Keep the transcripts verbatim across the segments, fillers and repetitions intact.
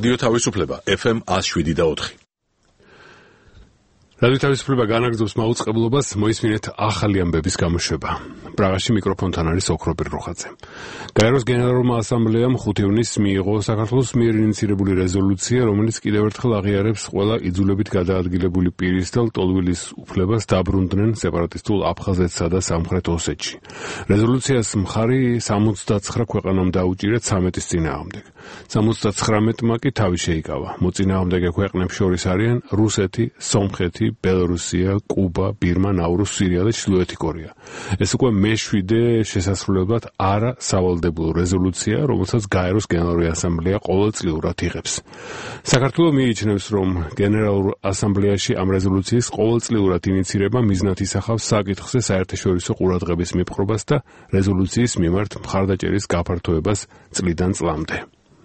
რადიო თავისუფლება ეფ ემ one oh seven და four. რადიო თავისუფლება განაგრძობს მაუწყებლობას, მოისმინეთ ახალი ამბების გამოშვება. პრაღაში მიკროფონთან არის ოქროპირ როხაძე. გაეროს გენერალურმა ასამბლეამ ხუთი ივნისს მიიღო საქართველოს მიერ ინიცირებული რეზოლუცია, რომელიც კიდევ ერთხელ აღიარებს ყველა იძულებით გადაადგილებული პირის და ლტოლვილის უფლებას დაბრუნდნენ სეპარატისტულ აფხაზეთსა და სამხრეთ ოსეთში. რეზოლუციას მხარი სამოცდაცხრა ქვეყანამ დაუჭირა ცამეტის წინააღმდეგ. სამოცდაცხრამეტმა კი თავი შეიკავა. მოწინააღმდეგე ქვეყნებს შორის არიან რუსეთი, სომხეთი, ბელორუსია, კუბა, ბირმა, ნაურუს, სირია და ჩრდილოეთი კორეა. ეს უკვე მეშვიდე შესასრულებლად არა სავალდებულო რეზოლუცია, რომელსაც გაეროს გენერალური ასამბლეა ყოველწლიურად იღებს. საქართველოს მიიჩნევს, რომ გენერალურ ასამბლეაში ამ რეზოლუციის ყოველწლიურად ინიცირება მიზნად ისახავს საკითხზე საერთაშორისო ყურადღების მიპყრობას და რეზოლუციის მიმართ მხარდაჭერის გაფართოებას წლიდან წლამდე.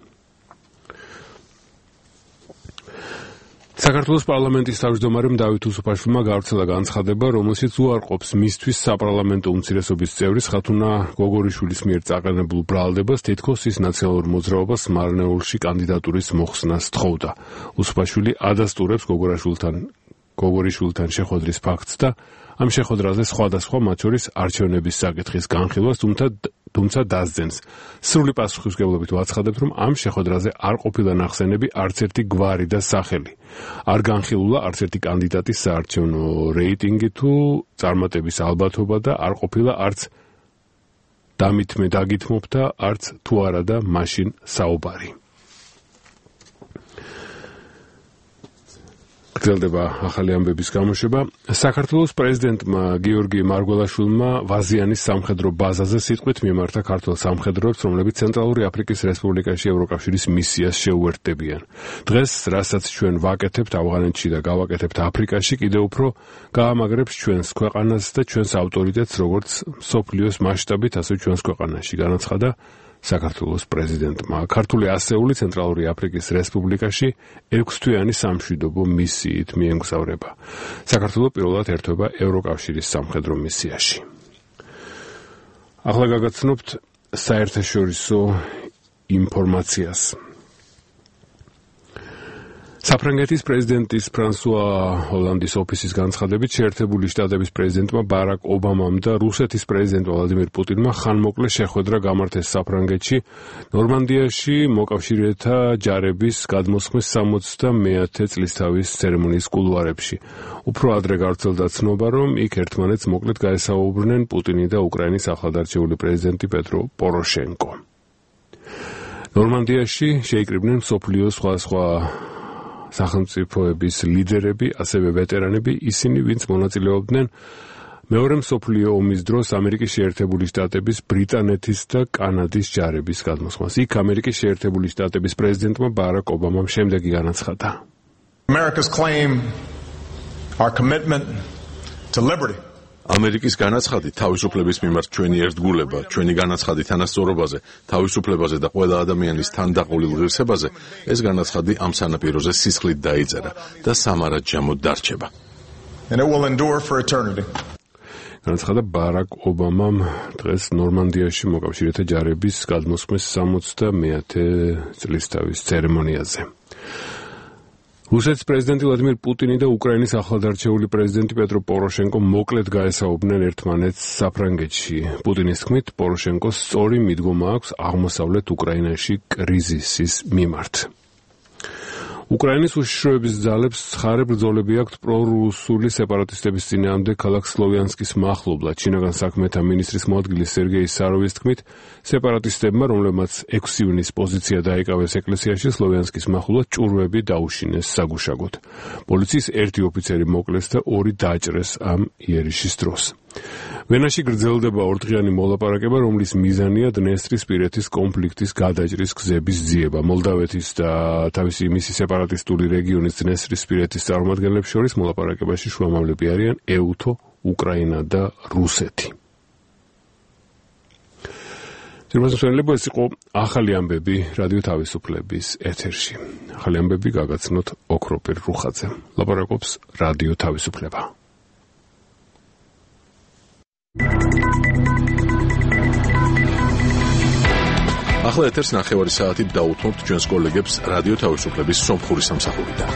საქართველოს პარლამენტის თავმჯდომარემ დავით უსუფაშვილმა გავრცელა განცხადება, რომელშიც უარყოფს მისთვის საპარლამენტო უმცირესობის წევრის ხათუნა გოგორიშვილის მიერ წაყენებულ ბრალდებას, თითქოს ის ნაციონალურ მოძრაობას მარნეულში კანდიდატურის მოხსნას თხოვდა. უსუფაშვილი ადასტურებს გოგორაშვილთან გოგორიშვილთან შეხვედრის ფაქტს და ამ შეხვედრაზე სხვადასხვა მათ შორის არჩევნების საკითხის განხილვას, თუმცა დასძენს. სრული პასუხისმგებლობით ვაცხადებთ, რომ ამ შეხვედრაზე არ ყოფილა ნახსენები არც ერთი გვარი და სახელი. არ განხილულა არც ერთი კანდიდატის საარჩევნო რეიტინგი თუ წარმატების ალბათობა და არ ყოფილა არც დამითმე დაგითმობ და არც თუ არა და მაშინ საუბარი. გრძელდება ახალი ამბების გამოშვება. საქართველოს პრეზიდენტმა გიორგი მარგველაშვილმა ვაზიანის სამხედრო ბაზაზე სიტყვით მიმართა ქართველ სამხედროებს, რომლებიც ცენტრალური აფრიკის რესპუბლიკაში ევროკავშირის მისიას შეუერთდებიან. დღეს, რასაც ჩვენ ვაკეთებთ ავღანეთში და გავაკეთებთ აფრიკაში, კიდევ უფრო გაამაგრებს ჩვენს ქვეყანას და ჩვენს ავტორიტეტს, როგორც მსოფლიოს მასშტაბით, ასე ჩვენს ქვეყანაში, განაცხადა საქართველოს პრეზიდენტმა. ქართული ასეული ცენტრალური აფრიკის რესპუბლიკაში ექვსთვიანი სამშვიდობო მისიით მიემგზავრება. საქართველო პირველად ერთვება ევროკავშირის სამხედრო მისიაში. ახლა გაგაცნობთ საერთაშორისო ინფორმაციას. საფრანგეთის პრეზიდენტის ფრანსუა ჰოლანდის ოფისის განცხადებით, შეერთებული შტატების პრეზიდენტმა ბარაკ ობამამ და რუსეთის პრეზიდენტ ვლადიმირ პუტინმა ხანმოკლე შეხვედრა გამართეს საფრანგეთში, ნორმანდიაში მოკავშირეთა ჯარების გადმოსხმის სამოცდამეათე წლისთავის ცერემონიის კულუარებში. უფრო ადრე გავრცელდა ცნობა, რომ იქ ერთმანეთს მოკლედ გაესაუბრნენ პუტინი და უკრაინის ახლადარჩეული პრეზიდენტი პეტრო პოროშენკო. ნორმანდიაში შეიკრიბნენ მსოფლიოს სხვადასხვა სახელმწიფოების ლიდერები, ასევე ვეტერანები, ისინი, ვინც მონაწილეობდნენ მეორე მსოფლიო ომის დროს ამერიკის შეერთებული შტატების, ბრიტანეთის და კანადის ჯარების გადმოსხმას. იქ ამერიკის შეერთებული შტატების პრეზიდენტმა ბარაკ ობამამ შემდეგი განაცხადა. America's claim our commitment to liberty. ამერიკის განაცხადი თავისუფლების მიმართ ჩვენი ერთგულება, ჩვენი განაცხადი თანასწორობაზე, თავისუფლებაზე და ყველა ადამიანის თანდაყოლილ ღირსებაზე, ეს განაცხადი ამ სანაპიროზე სისხლით დაიწერა და სამარადჯამოდ დარჩება. And it will endure for eternity. განაცხადა ბარაკ ობამამ დღეს ნორმანდიაში მოკავშირეთა ჯარების გადმოსხმის სამოცდამეათე წლისთავის ცერემონიაზე. რუსეთის პრეზიდენტი ვლადიმირ პუტინი და უკრაინის ახლადარჩეული პრეზიდენტი პეტრო პოროშენკო მოკლედ გაესაუბრნენ ერთმანეთს საფრანგეთში. პუტინის თქმით, პოროშენკოს სწორი მიდგომა აქვს აღმოსავლეთ უკრაინაში კრიზისის მიმართ. უკრაინის უშიშროების ძალებს ცხარე ბრძოლები აქვთ პრორუსული სეპარატისტების წინააღმდეგ ქალაქ სლოვიანსკის მახლობლად. შინაგან საქმეთა მინისტრის მოადგილე სერგეი საროვის თქმით, სეპარატისტებმა, რომლებმაც ექვსი ივნისს პოზიცია დაიკავეს ეკლესიაში, სლოვიანსკის მახლობლად ჭურვები დაუშინეს საგუშაგოდ. პოლიციის ერთი ოფიცერი მოკლეს და ორი დაჭრეს ამ იერიშის დროს. ვენაში გრძელდება ორდღიანი მოლაპარაკება, რომლის მიზანია დნესტრისპირეთის კონფლიქტის გადაჭრის გზების ძიება. მოლდავეთის და თავისი მისი სეპარატისტული რეგიონის დნესტრისპირეთის წარმომადგენლებს შორის მოლაპარაკებაში შუამავლები არიან ეუთო, უკრაინა და რუსეთი. ძირმასწავლებლები, ეს იყო ახალი ამბები რადიო თავისუფლების ეთერში. ახალი ამბები გაგაცნოთ ოქროპირ რუხაძე. ლაპარაკობს რადიო თავისუფლება. ახლა ეთერს ნახევარი საათით დაუთმობთ ჩვენს კოლეგებს რადიო თავისუფლების სომხური სამსახურიდან.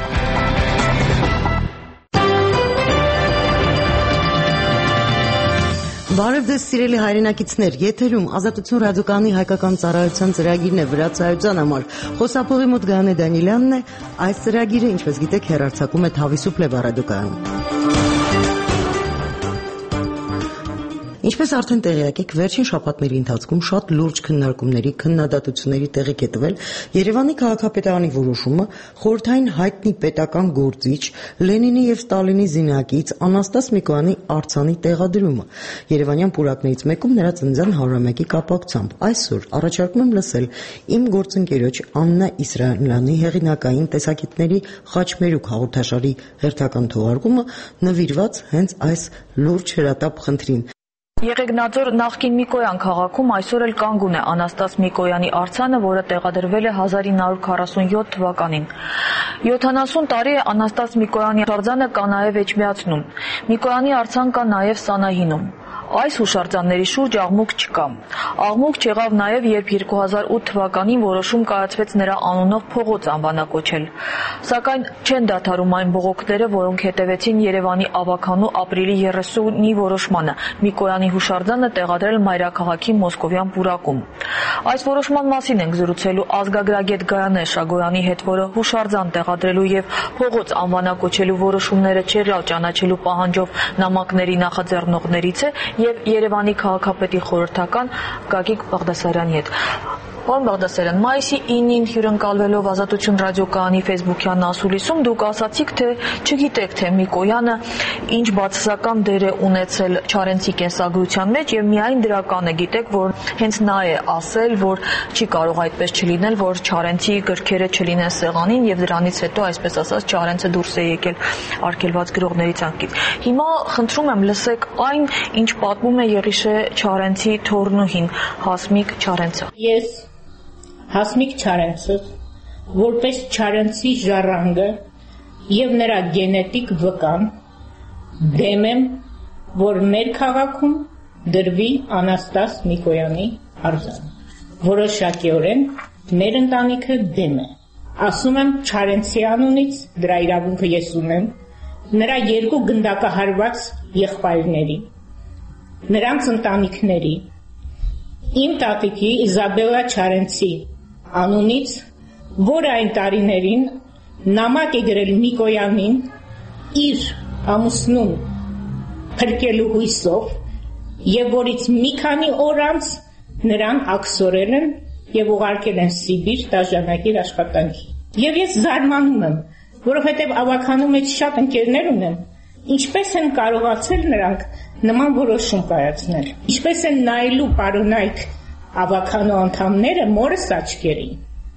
Բարև ձեզ սիրելի հայրենակիցներ, եթերում Ազատություն ռադիոկայանի հայկական ծառայության ծրագիրն է վրացայության համար։ Խոսափողի մոտ Գայանե Դանիելյանն է, այս ծրագիրը, ինչպես գիտեք, հեռարձակում է Թավիսուփլե ռադիոկայանում։ Ինչպես արդեն տեղյակ եք, վերջին շաբաթների ընթացքում շատ լուրջ քննարկումների, քննադատությունների տեղիք է տվել Երևանի քաղաքապետարանի որոշումը խորհրդային հայտնի պետական գործիչ Լենինի եւ Ստալինի զինակից Անաստաս Միկոյանի արձանի տեղադրումը։ Երևանյան պուրակներից մեկում նրա ծննդյան հարյուրամյակի կապակցությամբ այսօր առաջարկում եմ լսել իմ գործընկերոջ Աննա Իսրայելյանի հեղինակային տեսակետների խաչմերուկ հաղորդաշարի հերթական թողարկումը նվիրված հենց այս լուրջ հրատապ խնդրին։ Եղեգնաձոր նախկին Միկոյան քաղաքում այսօր էլ կանգուն է Անաստաս Միկոյանի արձանը, որը տեղադրվել է հազար ինը հարյուր քառասունյոթ թվականին։ յոթանասուն տարի է Անաստաս Միկոյանի արձանը կա նաև Էջմիածնում։ Միկոյանի արձան կա նաև Սանահինում։ Այս հուշարձանների շուրջ աղմուկ չկա։ Աղմուկ չեղավ նաև, երբ երկու հազար ութ թվականին որոշում կայացվեց նրա անունով փողոց անվանակոչել։ Սակայն չեն դադարում այն բողոքները, որոնք հետևեցին Երևանի ավագանու ապրիլի երեսունի որոշմանը Միկոյանի հուշարձանը տեղադրել մայրաքաղաքի Մոսկովյան պուրակում։ Այս որոշման մասին ենք զրուցելու ազգագրագետ Գայանե Շագոյանի հետ, որը հուշարձան տեղադրելու եւ փողոց անվանակոչելու որոշումները չեղյալ ճանաչելու պահանջով նամակների նախաձեռնողներից է եւ Երևանի քաղաքապետի խորհրդական Գագիկ Բաղդասարյանի հետ։ Պարոն Բաղդասարյան, մայիսի ինին հյուրընկալվելով Ազատություն ռադիոկայանի ֆեյսբուքյան ասուլիսում դուք ասացիք, թե չգիտեք, թե Միկոյանը ինչ բացասական դեր է ունեցել Չարենցի կենսագրության մեջ եւ միայն դրականը գիտեք, որ հենց նա է ասել, որ չի կարող այդպես չլինել, որ Չարենցի գրքերը չլինեն սեղանին եւ դրանից հետո, այսպես ասած, Չարենցը դուրս է եկել արգելված գրողների ցանկից։ Հիմա խնդրում եմ լսեք այն, ինչ պատմում է Եղիշե Չարենցի թոռնուհին Հասմիկ Չարենցը։ Ես Հասմիկ Չարենցը, որպես Չարենցի ժառանգը եւ նրա գենետիկ վկան, դեմ եմ, որ մեր քաղաքում դրվի Անաստաս Միկոյանի արձան։ Որոշակիորեն մեր ընտանիքը դեմ է։ Ասում եմ Չարենցի անունից, դրա իրավունքը ես ունեմ, նրա երկու գնդակահարված եղբայրների, նրանց ընտանիքների, իմ տատիկի Իզաբելլա Չարենցի անունից, որ այն տարիներին նամակ է գրել Միկոյանին իր ամուսնուն փրկելու հույսով եւ որից մի քանի օր անց նրան աքսորել են եւ ուղարկել են Սիբիր դաշնակիր աշխատանքի։ Եվ ես զարմանում եմ, որովհետեւ ավականու մեջ շատ ընկերներ ունեմ, ինչպես են կարողացել նրանք նման որոշում կայացնել։ Ինչպես են նայելու պարոնայք ավականու անդամները մորս աչքերին։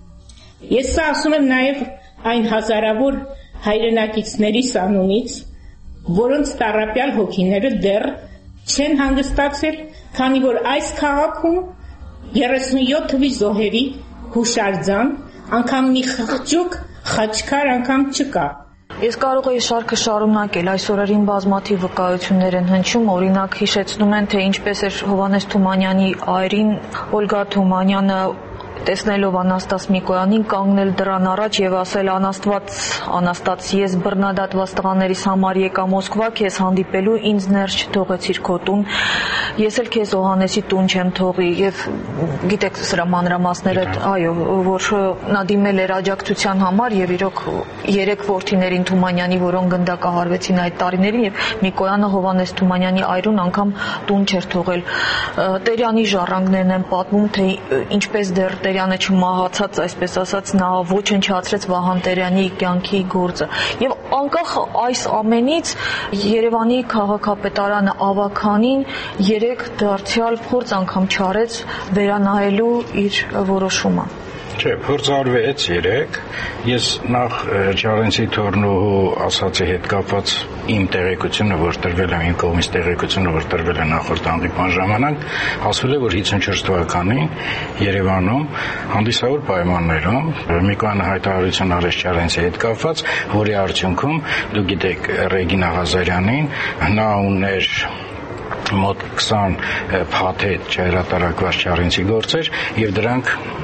Ես սա ասում եմ նաև այն հազարավոր հայրենակիցներիս անունից, որոնց տառապյալ հոգիները դեռ չեն հանգստացել, քանի որ այս քաղաքում երեսունյոթ թվի զոհերի հուշարձան, անգամ մի խղճուկ խաչքար անգամ չկա։ Ես կարող եի շարքը շարունակել, այս օրերին բազմաթիվ վկայություններ են հնչում, օրինակ հիշեցնում են, թե ինչպես էր Հովհաննես Թումանյանի այրին Օլգա Թումանյանը տեսնելով Անաստաս Միկոյանին կանգնել դրան առաջ եւ ասել Անաստված, Անաստաց, ես բռնադատված տղաներիս համար եկա Մոսկվա քեզ հանդիպելու, ինձ ներս չթողեցիր քո տուն, ես էլ քեզ Հովհաննեսի տուն չեմ թողի եւ գիտեք սրա մանրամասները, այո, որ նա դիմել էր աջակցության համար եւ իրոք երեք որդիներին Թումանյանի, որոնք գնդակահարվեցին այդ տարիներին եւ Միկոյանը Հովհաննես Թումանյանի այրուն անգամ տուն չէր թողել։ Տերյանի ժառանգներն են պատմում, թե ինչպես դեռ Տերյանը չմահացած, այսպես ասած, նա ոչնչացրեց Վահան Տերյանի կյանքի գործը։ Եվ անկախ այս ամենից Երևանի քաղաքապետարանը ավականին երեք դարձյալ փորձ անգամ չարեց վերանայելու իր որոշումը։ Չէ, փորձ արվեց երեք, ես նախ Չարենցի թոռնուհու ասացի հետ կապված իմ տեղեկությունը, որ տրվել է իմ կողմից տեղեկությունը, որ տրվել է նախորդ հանդիպման ժամանակ, ասվել է, որ հիսունչորս թվականին Երևանում հանդիսավոր պայմաններում Միկոյանը հայտարարություն արեց Չարենցի հետ կապված, որի արդյունքում դուք գիտեք Ռեգինա Ղազարյանին, նա ուներ մոտ քսան փաթեթ չհրատարակված Չարենցի գործեր եւ դրանք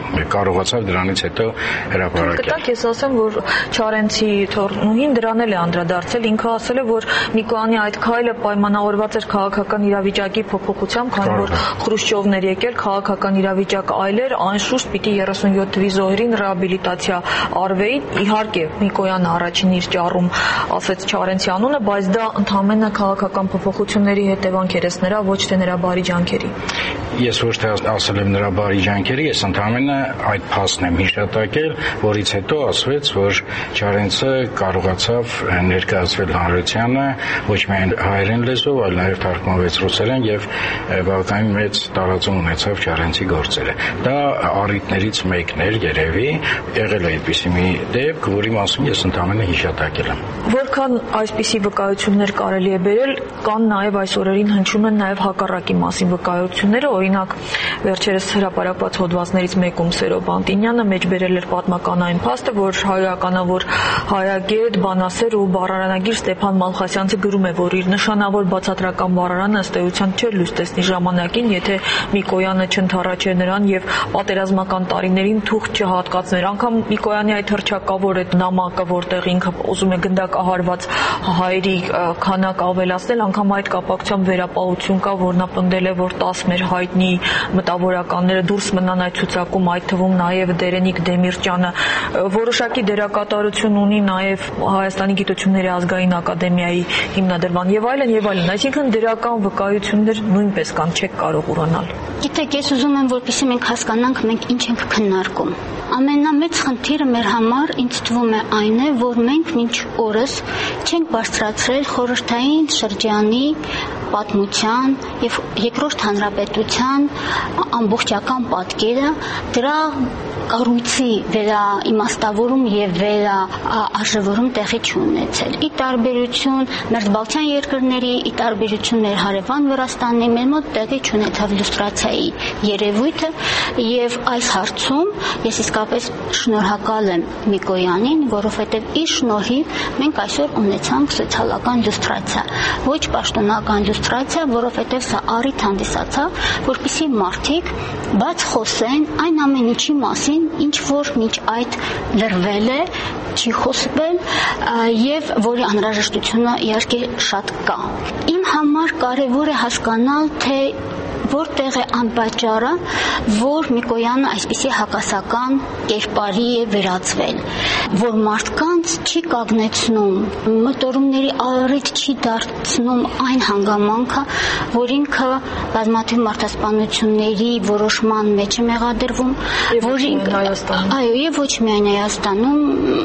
կարողացավ դրանից հետո հրապարակել։ Կտակ ես ասեմ, որ Չարենցի թորնուհին դրան էլ է անդրադարձել, ինքը ասել է, որ Միկոյանի այդ քայլը պայմանավորված էր քաղաքական իրավիճակի փոփոխությամբ, քանի որ Խրուշչովն էր եկել, քաղաքական իրավիճակը այլ էր, անշուշտ պիտի երեսունյոթ թվի զոհերին ռեաբիլիտացիա արվեի, իհարկե Միկոյանը առաջին իր ճառում ասեց Չարենցի անունը, բայց դա ընդհանրապես քաղաքական փոփոխությունների հետևանք էր, նրա ոչ թե նրա բարի ջանքերի։ Ես ոչ թե ասել եմ նրա բարի ջանքերի, ես ընդհանրապես այդ փաստն եմ հիշատակել, որից հետո ասվեց, որ Չարենցը կարողացավ ներկայացվել հանրությանը ոչ միայն հայերեն լեզվով, այլ նաև թարգմանվեց ռուսերեն եւ բավականին մեծ տարածում ունեցավ Չարենցի գործերը։ Դա առիթներից մեկն էր երևի, եղել է այդպիսի մի դեպք, որի մասին ես ընդհանրապես հիշատակել եմ։ Որքան այսպիսի վկայություններ կարելի է բերել, կան նաև այս օրերին հնչում են նաև հակառակի մասին վկայությունները, օրինակ վերջերս հրապարակված հոդվածներից մեկում Սերո Բանտինյանը մեջբերել էր պատմականային փաստը, որ հայականավոր հայագետ, բանասեր ու բառարանագիր Ստեփան Մալխասյանցը գրում է, որ իր նշանավոր բացատրական բառարանը ըստ էության չէր լույս տեսնի ժամանակին, եթե Միկոյանը չընդառաջեր նրան եւ պատերազմական տարիներին թուղթ չհատկացներ։ Անգամ Միկոյանի այդ հռչակավոր այդ նամակը, որտեղ ինքը ուզում է գնդակահարված հայերի քանակ ավելացնել, անգամ այդ կապակցությամբ վերապահություն կա, որ նա պնդել է, որ տասը մեր հայտնի մտավորականները դուրս մնան այդ ցուցակում, այդ թվում նաև Դերենիկ Դեմիրճյանը որոշակի դերակատարություն ունի նաև Հայաստանի Գիտությունների ազգային ակադեմիայի հիմնադրման եւ այլն եւ այլն, այսինքն դերական վկայություններ նույնպես կան, չեք կարող ուրանալ։ Գիտեք, ես ուզում եմ, որպեսզի մենք հասկանանք, մենք ինչ ենք քննարկում։ Ամենամեծ խնդիրը մեր համար ինձ թվում է այն է, որ մենք մինչ օրս չենք բարձրացրել խորհրդային շրջանի պատմության եւ երկրորդ հանրապետության ամբողջական պատկերը, դրա կառույցի վերաիմաստավորում եւ վերաարժևորում տեղի չունեցել։ Ի տարբերություն մերձբալթյան երկրների, ի տարբերություն մեր հարևան Վրաստանի, մեր մոտ տեղի չունեցավ լյուստրացիայի երևույթը եւ այս հարցում ես իսկապես շնորհակալ եմ Միկոյանին, որովհետեւ իր շնորհիվ մենք այսօր ունեցանք սոցիալական լյուստրացիա, ոչ պաշտոնական լյուստրացիա, որովհետեւ սա առիթ հանդիսացավ, որպեսզի մարդիկ բաց խոսեն այն ամեն ինչի մասին, ինչ որ մինչ այդ լրվել է, չի խոսվել եւ որի անհրաժեշտությունը իհարկե շատ կա։ Իմ համար կարեւոր է հասկանալ, թե որտեղ է անպատճառը, որ Միկոյանը այսպիսի հակասական կերպարի է վերածվել, որ մարդկանց չի կանգնեցնում, մտորումների առիթ չի դարձնում այն հանգամանքը, որ ինքը բազմաթիվ մարդասպանությունների որոշման մեջ է մեղադրվում, որ այո, եւ ոչ միայն Հայաստանում,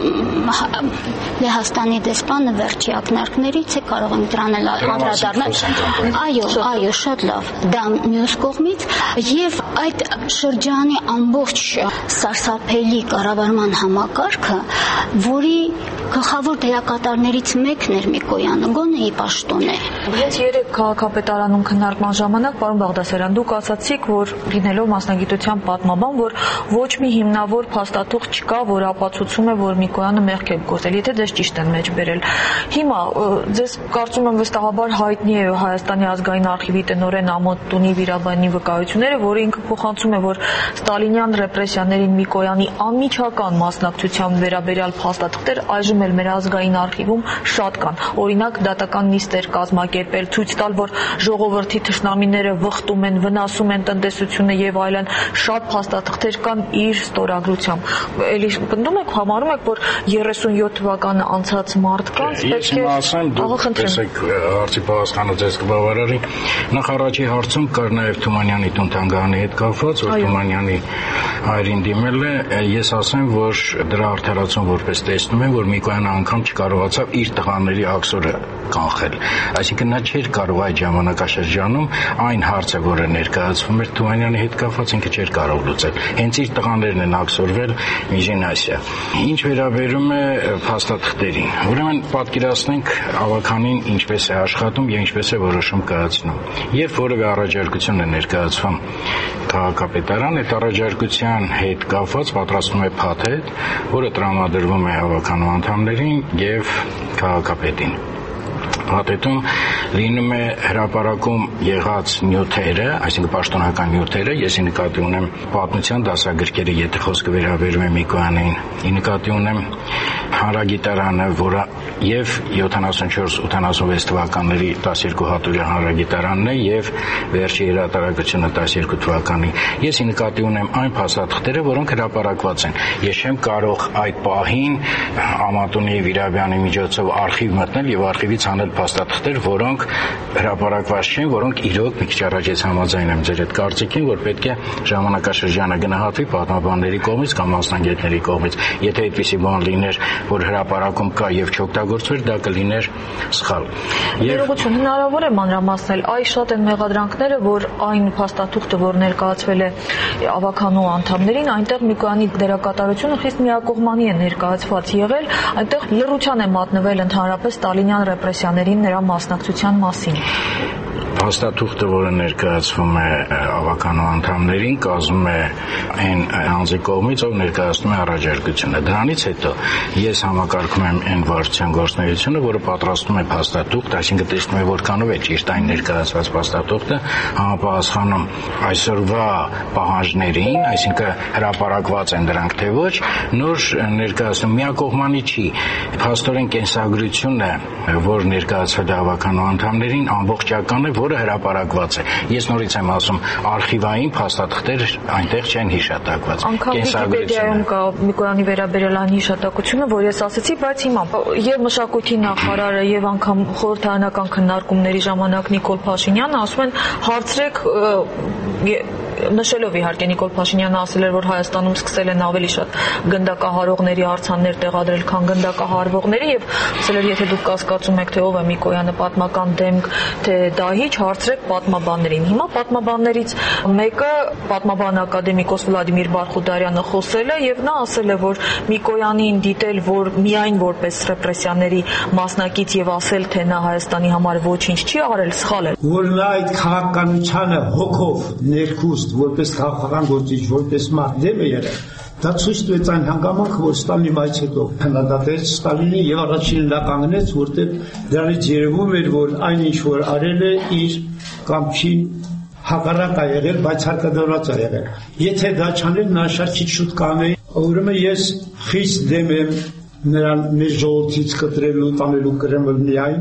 Լեհաստանի դեսպանը վերջի ակնարկներից է, կարող եմ դրան էլ անդրադառնալ։ Այո, այո, շատ լավ։ Դա մյուս կողմից եւ այդ շրջանի ամբողջ սարսափելի կառավարման համակարգը, որի գլխավոր դերակատարներից մեկն էր Միկոյանը, գոնե ի պաշտոն է։ Հենց երեք քաղաքապետարանում քննարկման ժամանակ, պարոն Բաղդասարյան, դուք ասացիք, որ լինելով մասնագիտության պատմաբան, որ ոչ մի հիմնավոր փաստաթուղթ չկա, որ ապացուցում է, որ Միկոյանը մեղք է գործել, եթե դες ճիշտ են մեջբերել։ Հիմա ձեզ կարծում եմ վստահաբար հայտնի է Հայաստանի ազգային արխիվի տնօրեն Ամոթ Տունի Վիրաբայանի վկայությունները, որը ինքը փոխանցում է, որ ստալինյան ռեպրեսիաներին Միկոյանի անմիջական մասնակցությամբ վերաբերյալ փաստաթղթեր այժմ էլ մեր ազգային արխիվում շատ կան։ Օրինակ դատական նիստեր կազմակերպել, ցույց տալ, որ ժողովրդի թշնամիները վխտում են, վնասում են տնտեսությունը եւ այլն, շատ փաստաթղթեր կան իր ստորագրությամբ։ Էլի պնդում եք, համարում եք, որ երեսունյոթ թվականը անցած մարդկանց պետք է ասեմ, դուք տեսեք հարցի պատասխանը ձեզ կբավարարի։ Նախ առաջի հարցում կար նաեւ Թումանյանի տուն-թանգարանի հետ կապված, որ Թումանյանի հայրին դիմել է, ես ասեմ, որ դրա արդարացում որպես տեսնում եմ, որ Միկոյանը անգամ չկարողացավ իր տղաների աքսորը կանխել։ Այսինքն նա չէր կարող այդ ժամանակաշրջանում այն հարցը, որը ներկայացվում էր Թումանյանի հետ կապված, ինքը չէր կարող լուծել։ Հենց իր տղաներն են աքսորվել Միջին Ասիա։ Ինչ վերաբերում է փաստաթղթերին, ուրեմն պատկերացնենք ավականին ինչպես է աշխատում եւ ինչպես է որոշում կայացնում։ Երբ որևէ առաջարկություն է ներկայացվում քաղաքապետարան, այդ առաջարկության հետ կապված պատրաստվում է փաթեթ, որը տրամադրվում է հավաքանու անդամներին եւ քաղաքապետին։ փաթեթում լինում է հրապարակում եղած նյութերը, այսինքն պաշտոնական նյութերը, ես նկատի ունեմ պատմության դասագրքերը, եթե խոսքը վերաբերում է Միկոյանին, նկատի ունեմ հանրագիտարանը, որը եւ յոթանասունչորս ութանասունվեց թվականների տասներկու հատորյա հանրագիտարանն է եւ վերջի հրատարակությունը տասներկու թվականի։ Ես նկատի ունեմ այն փաստաթղթերը, որոնք հրապարակված են։ Ես չեմ կարող այդ պահին Ամատունի Վիրաբյանի միջոցով արխիվ մտնել եւ արխիվից անել փաստաթղթեր, որոնք հրապարակված չեն, որոնք իրոք մի քիչ առաջ ես համաձայն եմ ձեր այդ կարծիքին, որ պետք է ժամանակաշրջանը գնահատվի պատմաբանների կողմից կամ մասնագետների կողմից։ Եթե այդպիսի բան լիներ, որ հրապարակում կա եւ չօգտագործվեր, դա կլիներ սխալ։ Ներողություն, հնարավոր է մանրամասնել, այ շատ են մեղադրանքները, որ այն փաստաթուղթը, որ ներկայացվել է ավականու անդամներին, այնտեղ Միկոյանի դերակատարությունը խիստ միակողմանի է ներկայացված եղել, այնտեղ լռության է մատնվել ընդհանրապես ստալինյան ռեպրեսիաներին նրա մասնակցության մասին։ Փաստաթուղթը, որը ներկայացվում է ավականու անդամներին, կազմում է այն անձի կողմից, ով ներկայացնում է առաջարկությունը։ Դրանից հետո ես համակարգում եմ այն վարչության գործունեությունը, որը պատրաստում է փաստաթուղթ, այսինքն տեսնում է որքանով է ճիշտ այն ներկայացված փաստաթուղթը, համապատասխանում այսօրվա պահանջներին, այսինքն հրապարակված են դրանք թե ոչ, նոր ներկայացնում միակողմանի չի։ Փաստորեն կենսագրությունը, որ ներկայացվել է ավականու անդամներին, ամբողջական է, որը հրապարակված է։ Ես նորից եմ ասում, արխիվային փաստաթղթեր այնտեղ չեն հիշատակված։ Անկամ Վիկիպեդիայում կա Միկոյանի վերաբերյալ այն հիշատակությունը, որ ես ասացի, բայց հիմա եւ մշակույթի նախարարը եւ անգամ խորհրդարանական քննարկումների ժամանակ Նիկոլ Փաշինյանը ասում են հարցրեք, նշելով իհարկե Նիկոլ Փաշինյանը ասել էր, որ Հայաստանում սկսել են ավելի շատ գնդակահարողների արձաններ տեղադրել, քան գնդակահարվողների եւ ասել էր, եթե դուք կասկածում եք, թե ով է Միկոյանը, պատմական դեմք, թե դահիճ, հարցրեք պատմաբաններին։ Հիմա պատմաբաններից մեկը պատմաբան ակադեմիկոս Վլադիմիր Բարխուդարյանը խոսել է եւ նա ասել է, որ Միկոյանին դիտել, որ միայն որպես ռեպրեսիաների մասնակից եւ ասել, թե նա Հայաստանի համար ոչինչ չի արել, սխալ է։ Որ նա այդ քաղաքականությանը հոգով ներքուստ որպես քաղաքական գործիչ, որպես մարդ դեմ է եղել, դա ցույց տվեց այն հանգամանքը, որ Ստալինի մայից հետո քննադատեց Ստալինին եւ առաջինը նա կանգնեց, որտեղ դրանից երևում էր, որ այն ինչ որ արել է իր կամչին հակառակ է եղել, բայց հարկադրված է եղել։ Եթե դա չաներ, նա շատ քիչ շուտ կանեի, ուրեմն ես խիստ դեմ եմ նրան մեր ժողովրդից կտրելու, տանելու Կրեմլ միայն։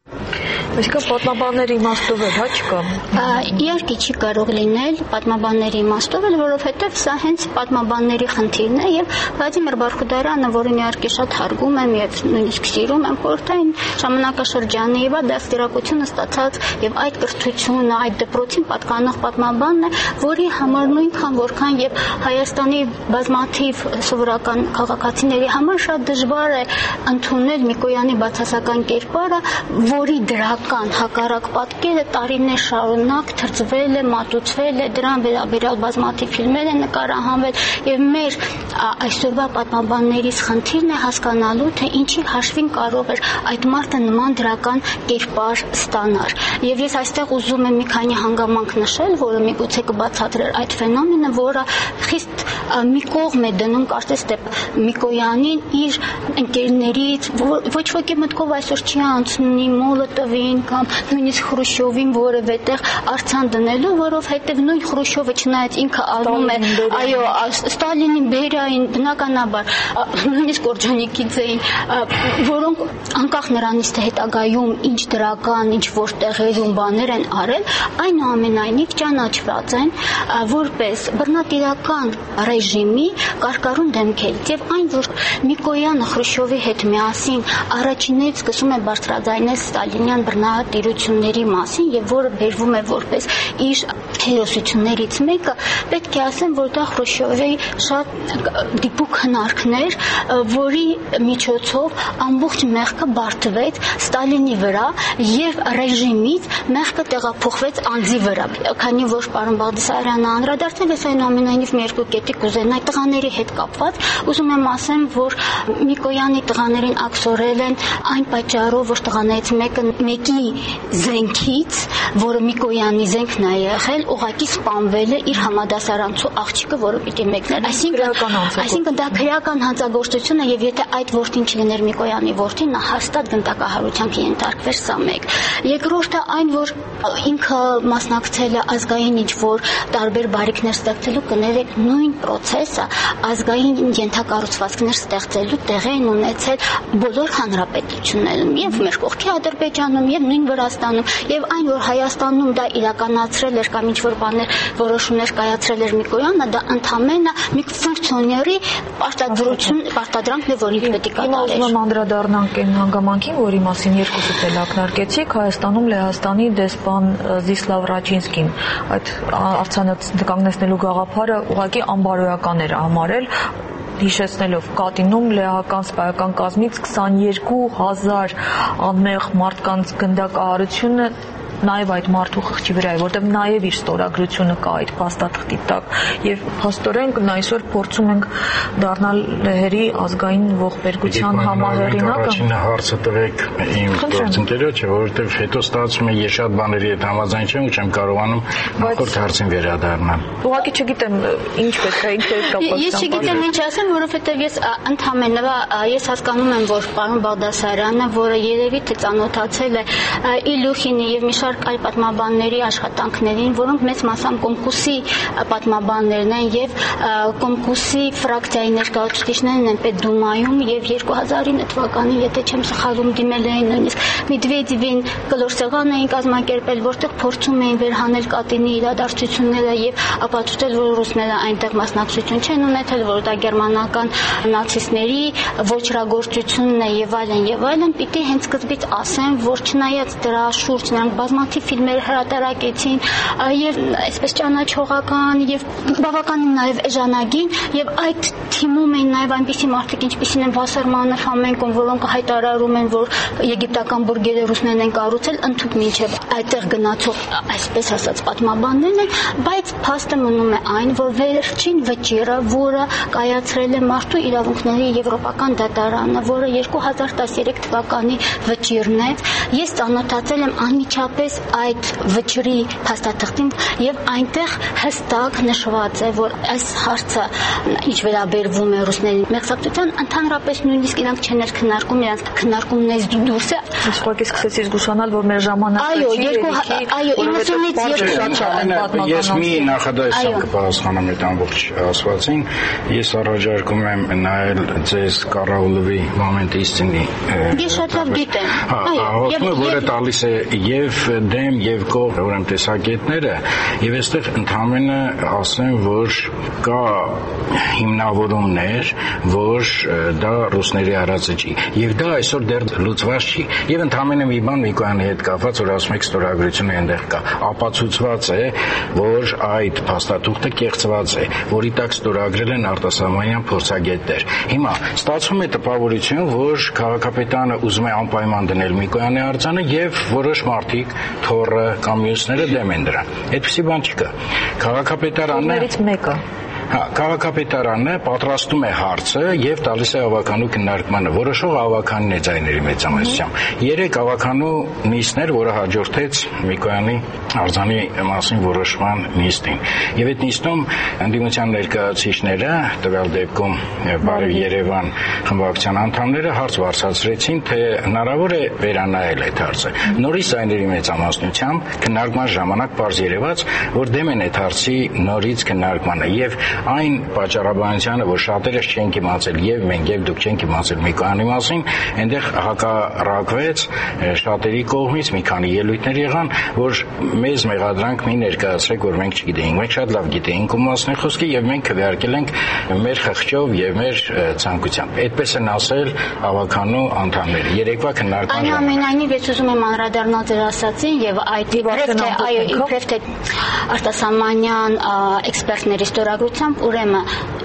Այսինքն պատմաբանների իմաստով էլ հա չկա։ Իհարկե չի կարող լինել պատմաբանների իմաստով, որովհետև սա հենց պատմաբանների խնդիրն է եւ Վլադիմիր Բարխուդարյանը, որին իհարկե շատ հարգում եմ եւ նույնիսկ սիրում եմ, խորհրդային ժամանակաշրջանի եւ դաստիարակությունը ստացած եւ այդ կրթությունը, այդ դպրոցին պատկանող պատմաբանն է, որի համար նույնքան որքան եւ Հայաստանի բազմաթիվ սովորական քաղաքացիների համար շատ դժվար է ընդունել Միկոյանի բացասական կերպարը, որի դրա հակառակ պատկերը տարիներ շարունակ թրծվել է, մատուցվել է, դրան վերաբերյալ բազմաթիվ ֆիլմեր են նկարահանվել եւ մեր այսօրվա պատմաբանների խնդիրն է հասկանալու, թե ինչի հաշվին կարող էր այդ մարդը նման դրական կերպար ստանալ։ Եվ ես այստեղ ուզում եմ մի քանի հանգամանք նշել, որը միգուցե կբացատրեր այդ ֆենոմենը, որը խիստ մի կողմ է դնում կարծես թե Միկոյանին իր ընկերներից, ոչ ոքի մտքով այսօր չի անցնի Մոլոտովին կամ նույնիսկ Խրուշչովին որևէտեղ արձան դնելու, որովհետև նույն Խրուշչովը չնայած ինքը ալնում է, այո, Ստալինին, Բերիային, բնականաբար, նույնիսկ Օրջոնիկիձեին, որոնք անկախ նրանից թե հետագայում ինչ դրական, ինչ որ տեղերում բաներ են արել, այնուամենայնիվ ճանաչված են որպես բռնատիրական ռեժիմի կարկառուն դեմքերից եւ այն, որ Միկոյանը Խրուշչովի հետ միասին առաջինից սկսում է բարձրաձայնել ստալինյան բռնատիրությունների մասին եւ որը բերվում է որպես իր հերոսություններից մեկը, պետք է ասեմ, որ դա Խրուշչովի շատ դիպուկ հնարքներ, որի միջոցով ամբողջ մեղքը բարդվեց Ստալինի վրա եւ ռեժիմից մեղքը տեղափոխվեց անձի վրա։ Քանի որ պարոն Բաղդասարյանը անդրադարձել է այնուամենայնիվ մի երկու կետի կուզենա տղաների հետ կապված, ուզում եմ ասեմ, որ Միկոյանի տղաներին աքսորել են այն պատճառով, որ տղաներից մեկը մեկի զենքից, որը Միկոյանի զենքն է եղել, ուղղակի սպանվել է իր համադասարանցու աղջիկը, որը պիտի մեկներ։ Այսինքն, այսինքն դա քրեական հանցագործություն է, եւ եթե այդ որդին չլիներ Միկոյանի որդին, նա հաստատ գնդակահարության կենթարկվեր, սա մեկ։ Երկրորդը այն, որ ինքը մասնակցել է ազգային ինչ-որ տարբեր բարիքներ ստեղծելու, կներեք, նույն process-ը ազգային ենթակառուցվածքներ ստեղծելու տեղի են ունեցել բոլոր հանրապետություններում, եւ մեր կողքի Ադրբեջանում, եւ նույն Վրաստանում, եւ այն, որ Հայաստանում դա իրականացրել էր կամ ինչ-որ բաներ, որոշումներ կայացրել էր Միկոյանը, դա ընդամենը մի ֆունկցիոների պարտադրություն, պարտադրանքն է, որին պետք է կատարել։ Ուզում եմ անդրադառնանք այն հանգամանքին, որի մասին երկուսս էլ ակնարկեցիք, Հայաստանում Լեհաստանի դեսպան Զիսլավ Ռաչինսկին այդ արձանը կանգնեցնելու գաղափարը ուղղակի անբարոյական էր համարել, հիշեցնելով Կատինում լեհական սպայական կազմից քսաներկու հազար անմեղ մարդկանց գնդակահարությունը նաև այդ մարդու խղճի վրա է, որտեղ նաև իր ստորագրությունը կա այդ փաստաթղթի տակ, եւ փաստորեն այսօր փորձում ենք դառնալ լեհերի ազգային ողբերգության համահեղինակը։ Առաջին հարցը տվեք իմ գործընկերոջը, որովհետեւ հետո ստացվում է ես շատ բաների հետ համաձայն չեմ ու չեմ կարողանում նախորդ հարցին վերադառնալ։ Ուղղակի չգիտեմ ինչ պետք է, ինչ պետք է կապված։ Ես չգիտեմ ինչ ասեմ, որովհետեւ ես ընդհանրապես ես հասկանում եմ, որ պարոն Բաղդասարյանը, որը երևի թե ծանոթացել է Իլյուխինի եւ մի այլ պատմաբանների աշխատանքներին, որոնք մեծ մասամբ Կոմկուսի պատմաբաններն են եւ Կոմկուսի ֆրակցիայի ներկայացուցիչներն են Պետդումայում եւ երկու հազար ինը թվականին, եթե չեմ սխալվում, դիմել էին նույնիսկ Մեդվեդևին կլորսեղան էին կազմակերպել, որտեղ փորձում էին վերհանել Կատինի իրադարձությունները եւ ապացուցել, որ ռուսները այնտեղ մասնակցություն չեն ունեցել, որ դա գերմանական նացիստների ոչրագործությունն է եւ այլն եւ այլն, պիտի հենց սկզբից ասեմ, որ չնայած դրա շուրջ նրանք բազմաթիվ ֆիլմեր հրատարակեցին եւ այսպես ճանաչողական եւ բավականին նաեւ էժանագին եւ այդ թիմում են նաեւ այնպիսի մարդիկ, ինչպիսին են Վասերմանը, Ֆամենկոն, որոնք հայտարարում են, որ եգիպտական բուրգերը ռուսներն են կառուցել, ընդհանուր մինչեւ այդտեղ գնացող այսպես ասած պատմաբաններն են, բայց փաստը մնում է այն, որ վերջին վճիռը, որը կայացրել է մարդու իրավունքների եվրոպական դատարանը, որը երկու հազար տասներեք թվականի վճիռն է, ես ծանոթացել եմ անմիջապես այդ վճռի փաստաթղթին եւ այնտեղ հստակ նշված է, որ այս հարցը ինչ վերաբերվում է ռուսների մեղսակցության, ընդհանրապես նույնիսկ իրանք չեն քննարկում, իրանք քննարկումներից դուրս է։ Իսկույն սկսեցի զգուշանալ, որ մեր ժամանակը այո, երկու այո, իննսունից երկու ես մի նախադասություն կպատասխանեմ այդ ամբողջ ասվածին, ես առաջարկում եմ նայել ձեզ Կարաուլովի «Մոմենտ իստինի»։ Ես շատ լավ գիտեմ։ Այո, որը տալիս է եւ դեմ եւ կողմ ուրեմն տեսակետները եւ այստեղ ընդհանրապես ասեմ, որ կա հիմնավորումներ, որ դա ռուսների արածը չի եւ դա այսօր դեռ լուծված չի եւ ընդհանրապես մի բան Միկոյանի հետ կապված, որ ասում եք ստորագրությունը այնտեղ կա, ապացուցված է, որ այդ փաստաթուղթը կեղծված է, որի տակ ստորագրել են արտասահմանյան փորձագետներ։ Հիմա ստացվում է տպավորություն, որ քաղաքապետարանը ուզում է անպայման դնել Միկոյանի արձանը եւ որոշ մարդիկ, թորը կամ մյուսները դեմ են դրան։ Այդպիսի բան չկա։ Քաղաքապետարանը մեկը Հա, քաղաքապետարանը պատրաստում է հարցը եւ տալիս է ավականու քննարկմանը։ Որոշող ավականն է ձայների մեծամասնությամբ։ Երեք ավականու նիստներ, որը հաջորդեց Միկոյանի արձանի մասին որոշման նիստին։ Եվ այդ նիստում ընդդիմության ներկայացուցիչները, տվյալ դեպքում Բարև Երևան խմբակցության անդամները հարց բարձրացրեցին, թե հնարավոր է վերանայել այդ հարցը։ Նորից ձայների մեծամասնությամբ քննարկման ժամանակ բարձ երևաց, որ դեմ են այդ հարցի նորից քննարկմանը եւ այն պատճառաբանությունը, որ շատերս չենք իմացել եւ մենք եւ դուք չենք իմացել Միկոյանի մասին, այնտեղ հակառակվեց շատերի կողմից մի քանի ելույթներ եղան, որ մեզ մեղադրանք մի ներկայացրեք, որ մենք չգիտեինք։ Մենք շատ լավ գիտեինք ում մասն է խոսքը եւ մենք քվեարկել ենք մեր խղճով եւ մեր ցանկությամբ։ Այդպես են ասել ավականու անդամները։ Երեկվա քննարկման այնուամենայնիվ ես ուզում եմ անդրադառնալ ձեր ասածին եւ այդ իբրև թե այո իբրև թե արտասահմանյան էքսպերտների ստորագրությամբ ուրեմն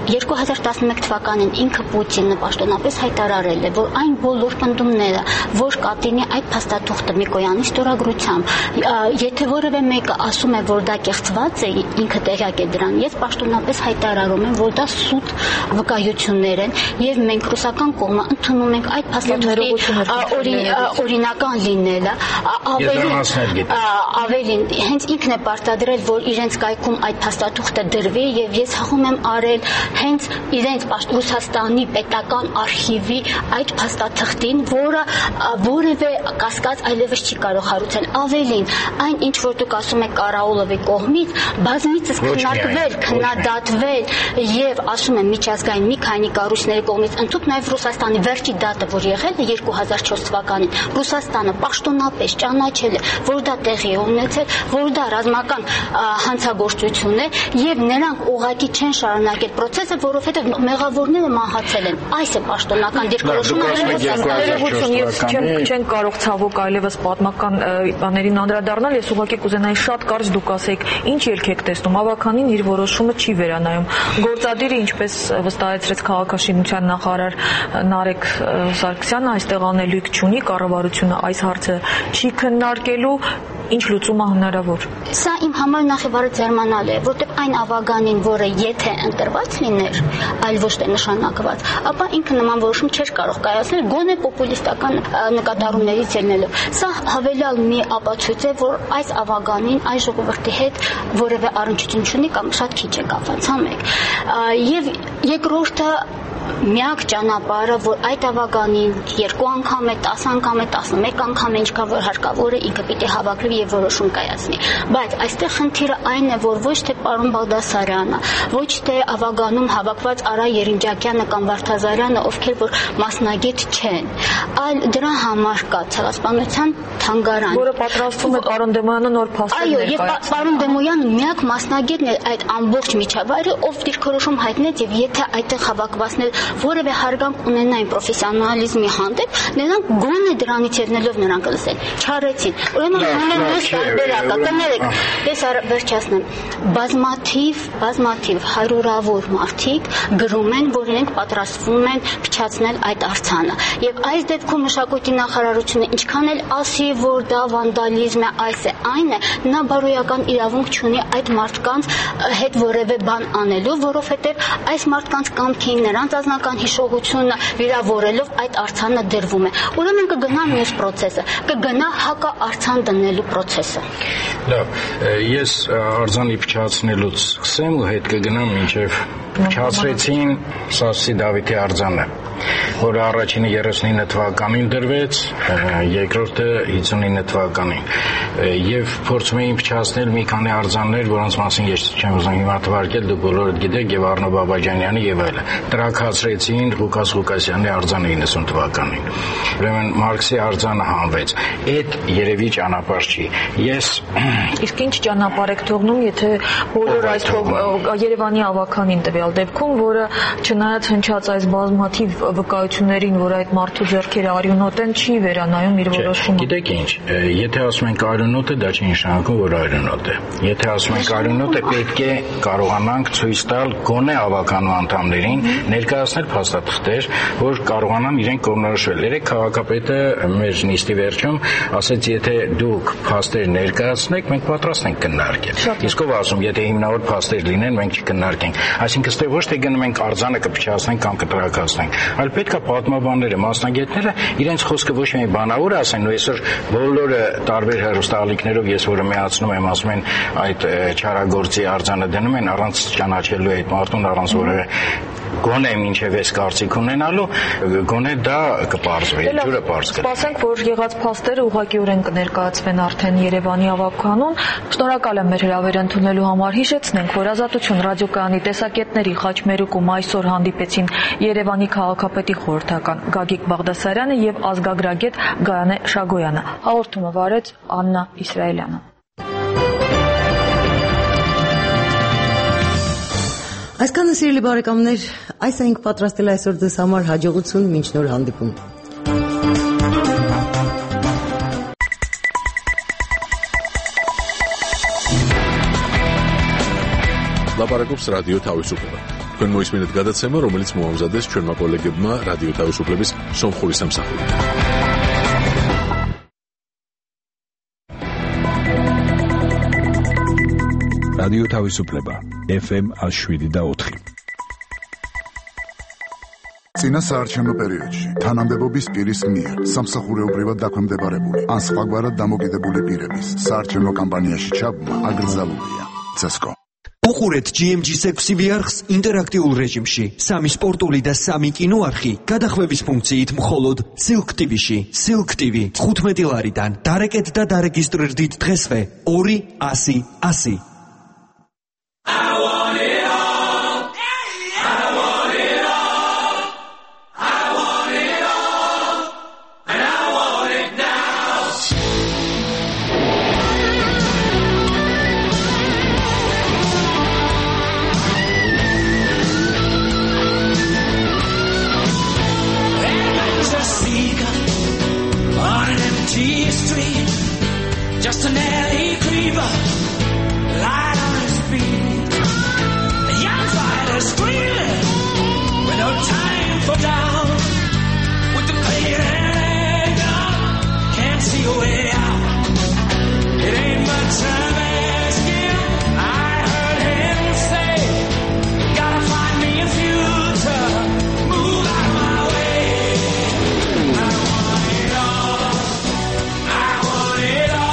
երկու հազար տասնմեկ թվականին ինքը Պուտինը պաշտոնապես հայտարարել է, որ այն բոլոր պնդումները, որ կատինի այդ փաստաթուղթը Միկոյանի ստորագրությամբ, եթե որևէ մեկը ասում է, որ դա կեղծված է, ինքը տեղյակ է դրան, ես պաշտոնապես հայտարարում եմ, որ դա սուտ վկայություններ են եւ մենք ռուսական կողմը ընդունում ենք այդ փաստաթուղթի օրինական լինելը, ավելին ավելին հենց ինքն է պարտադրել, որ իրենց կայքում այդ փաստաթուղթը դրվի եւ ես հաղում եմ արել հենց իրենց Ռուսաստանի պետական արխիվի այդ փաստաթղթին, որը որևէ կասկած այլևս չի կարող հարուցել։ Ավելին, այն ինչ որ դուք ասում եք Կարաուլովի կողմից, բազմիցս քննարկվել, քննադատվել եւ ասում եմ միջազգային մի քանի կառույցների կողմից ընդհանուր նաեւ Ռուսաստանի վերջի դատը, որ եղել է երկու հազար չորս թվականին, Ռուսաստանը պաշտոնապես ճանաչել է, որ դա տեղի է ունեցել, որ դա ռազմական հանցագործություն է եւ նրանք ուղղակի չեն շարունակել process-ը, որովհետեւ մեղավորները մահացել են։ Այս է պաշտոնական դիրքորոշումը, եւ չեն կարող ցավոք այլևս պատմական բաներին անդրադառնալ։ Ես ուղղակի կուզենայի շատ կարճ դուք ասեք, ինչ ելք եք տեսնում, ավականին իր որոշումը չի վերանայում։ Գործադիրը, ինչպես վստահեցրեց քաղաքաշինության նախարար Նարեկ Սարգսյանը, այստեղ անելույք չունի, կառավարությունը այս հարցը չի քննարկելու, ինչ լուծում է հնարավոր։ Սա իմ համար նախևառը ձերմանալ է, որտեղ այն ավագանին, որը եթե ընտրված լիներ, այլ ոչ թե նշանակված, ապա ինքը նման որոշում չէր կարող կայացնել, գոնե պոպուլիստական նկատառումներից ելնելով։ Սա հավելյալ մի ապացույց է, որ այս ավագանին այս ժողովրդի հետ որևէ առնչություն չունի կամ շատ քիչ է կապված, հա մեկ։ Եվ երկրորդը միակ ճանապարհը, որ այդ ավականին երկու անգամ է, տաս անգամ է, տասնմեկ անգամ է, ինչքան որ հարկավոր է, ինքը պիտի հավաքվի եւ որոշում կայացնի։ Բայց այստեղ խնդիրը այն է, որ ոչ թե պարոն Բաղդասարյանը, ոչ թե ավագանում հավաքված Արա Երինջակյանը կամ Վարդազարյանը, ովքեր որ մասնագետ չեն, այլ դրա համար կա ցեղասպանության թանգարան, որը պատրաստում է պարոն Դեմոյանը նոր փաստեր ներկայացնել։ Այո, եւ պարոն Դեմոյանը միակ մասնագետն է այդ ամբողջ միջավայրը, ով դիրքորոշում հայտնեց եւ եթե այդտեղ հավաքվածներ որևէ հարգանք ունենային պրոֆեսիոնալիզմի հանդեպ, նրանք գոնե դրանից ելնելով նրանք լսեն, չարեցին։ Ուրեմն ամենից տարբերակը, կներեք, ես վերջացնեմ, բազմաթիվ, բազմաթիվ հարյուրավոր մարդիկ գրում են, որ իրենք պատրաստվում են փչացնել այդ արձանը։ Եվ այս դեպքում մշակույթի նախարարությունը ինչքան էլ ասի, որ դա վանդալիզմ է, այս է, այն է, նա բարոյական իրավունք չունի այդ մարդկանց հետ որևէ բան անելու, որովհետև այս մարդկանց կամքին նրանց ազնական հիշողությունը վիրավորելով այդ արձանը դրվում է։ Ուրեմն կգնա մյուս process-ը, կգնա հակա արձան դնելու process-ը։ Լավ, ես արձանի փչացնելուց սկսեմ ու հետ կգնամ մինչև փչացրեցին Սասի Դավիթի արձանը, որը առաջինը երեսունինը թվականին դրվեց, երկրորդը հիսունինը թվականին, եւ փորձում էին փչացնել մի քանի արձաններ, որոնց մասին ես չեմ ուզում հիմա թվարկել, դուք բոլորդ գիտեք, եւ Արնո Բաբաջանյանի եւ այլը։ Տրաքացրեցին Ղուկաս Ղուկասյանի արձանը իննսուն թվականին։ Ուրեմն Մարքսի արձանը հանվեց։ Այդ երևի ճանապարհ չի։ Ես իսկ ինչ ճանապարհ եք թողնում, եթե բոլոր այս Երևանի ավականին տվյալ դեպքում, որը չնայած հնչած այս բազմաթիվ վկայություններին, որ այդ մարդու ձեռքերը արյունոտ են, չի վերանայում իր որոշումը։ Գիտեք ինչ, եթե ասում ենք արյունոտ է, դա չի նշանակում, որ արյունոտ է։ Եթե ասում ենք արյունոտ է, պետք է կարողանանք ցույց տալ գոնե ավականու անդամներին ներկայացնել փաստաթղթեր, որ կարողանան իրենք կողմնորոշվել։ Երեք քաղաքապետը մեր նիստի վերջում ասեց, եթե դուք փաստեր ներկայացնեք, մենք պատրաստ ենք քննարկել։ Իսկ ով ասում, եթե հիմնավոր փաստեր լինեն, մենք չքննարկենք։ Այսինքն ստե ոչ թե գնում ենք արձանը կփչացնենք կամ կտրաքացնենք, այլ պետք է պատմաբանները, մասնագետները իրենց խոսքը ոչ մի բանավոր ասեն, ու այսօր բոլորը տարբեր հեռուստաալիքներով ես որը միացնում եմ, ասում են այդ չարագործի արձանը դնում են առանց ճանաչելու այդ մարդուն, առանց որևէ գոնե մինչև այս կարծիք ունենալու, գոնե դա կպարզվի, ջուրը պարզ կլինի։ Սպասենք, որ եղած փաստերը ուղղակիորեն կներկայացվեն արդեն Երևանի ավականուն։ Շնորհակալ եմ մեր հրավերը ընդունելու համար։ Հիշեցնենք, որ Ազատություն ռադիոկայանի տեսակետների խաչմերուկում այսօր հանդիպեցին Երևանի քաղաքապետի խորհրդական Գագիկ Բաղդասարյանը եւ ազգագրագետ Գայանե Շագոյանը։ Հաղորդումը վարեց Աննա Իսրայելյանը։ Այսքանը սիրելի բարեկամներ, այս էինք պատրաստել այսօր ձեզ համար, հաջողություն, մինչ նոր հանդիպում։ Լապարակոպս ռադիո Թավիսուկովը თქვენ მოისმინეთ გადაცემა, რომელიც მოამზადეს ჩვენმა კოლეგებმა რადიო თავისუფლების სომხური სამსახურით. რადიო თავისუფლება ეფ ემ ათი შვიდი და ოთხი. წინა საარჩევნო პერიოდში თანამდებობის პირის მიერ სამსახურეობრივად დაქვემდებარებული ან სხვაგვარად დამოკიდებული პირების საარჩევნო კამპანიაში ჩაბმა აკრძალულია. ცესკო. უყურეთ ჯი ემ ჯის ექვსი არხს ინტერაქტიულ რეჟიმში. სამი სპორტული და სამი კინო არხი გადახვევის ფუნქციით მხოლოდ Silk ტივიში. Silk ტივი თხუთმეტი ლარიდან. დარეკეთ და დარეგისტრირდით დღესვე ორი ასი ასი. Just an alley creeper, light on his feet. A young fighter screaming with no time for doubt. With the pain and anger, can't see a way out. It ain't much time asking. I heard him say, gotta find me a future, move out of my way. I want it all. I want it all.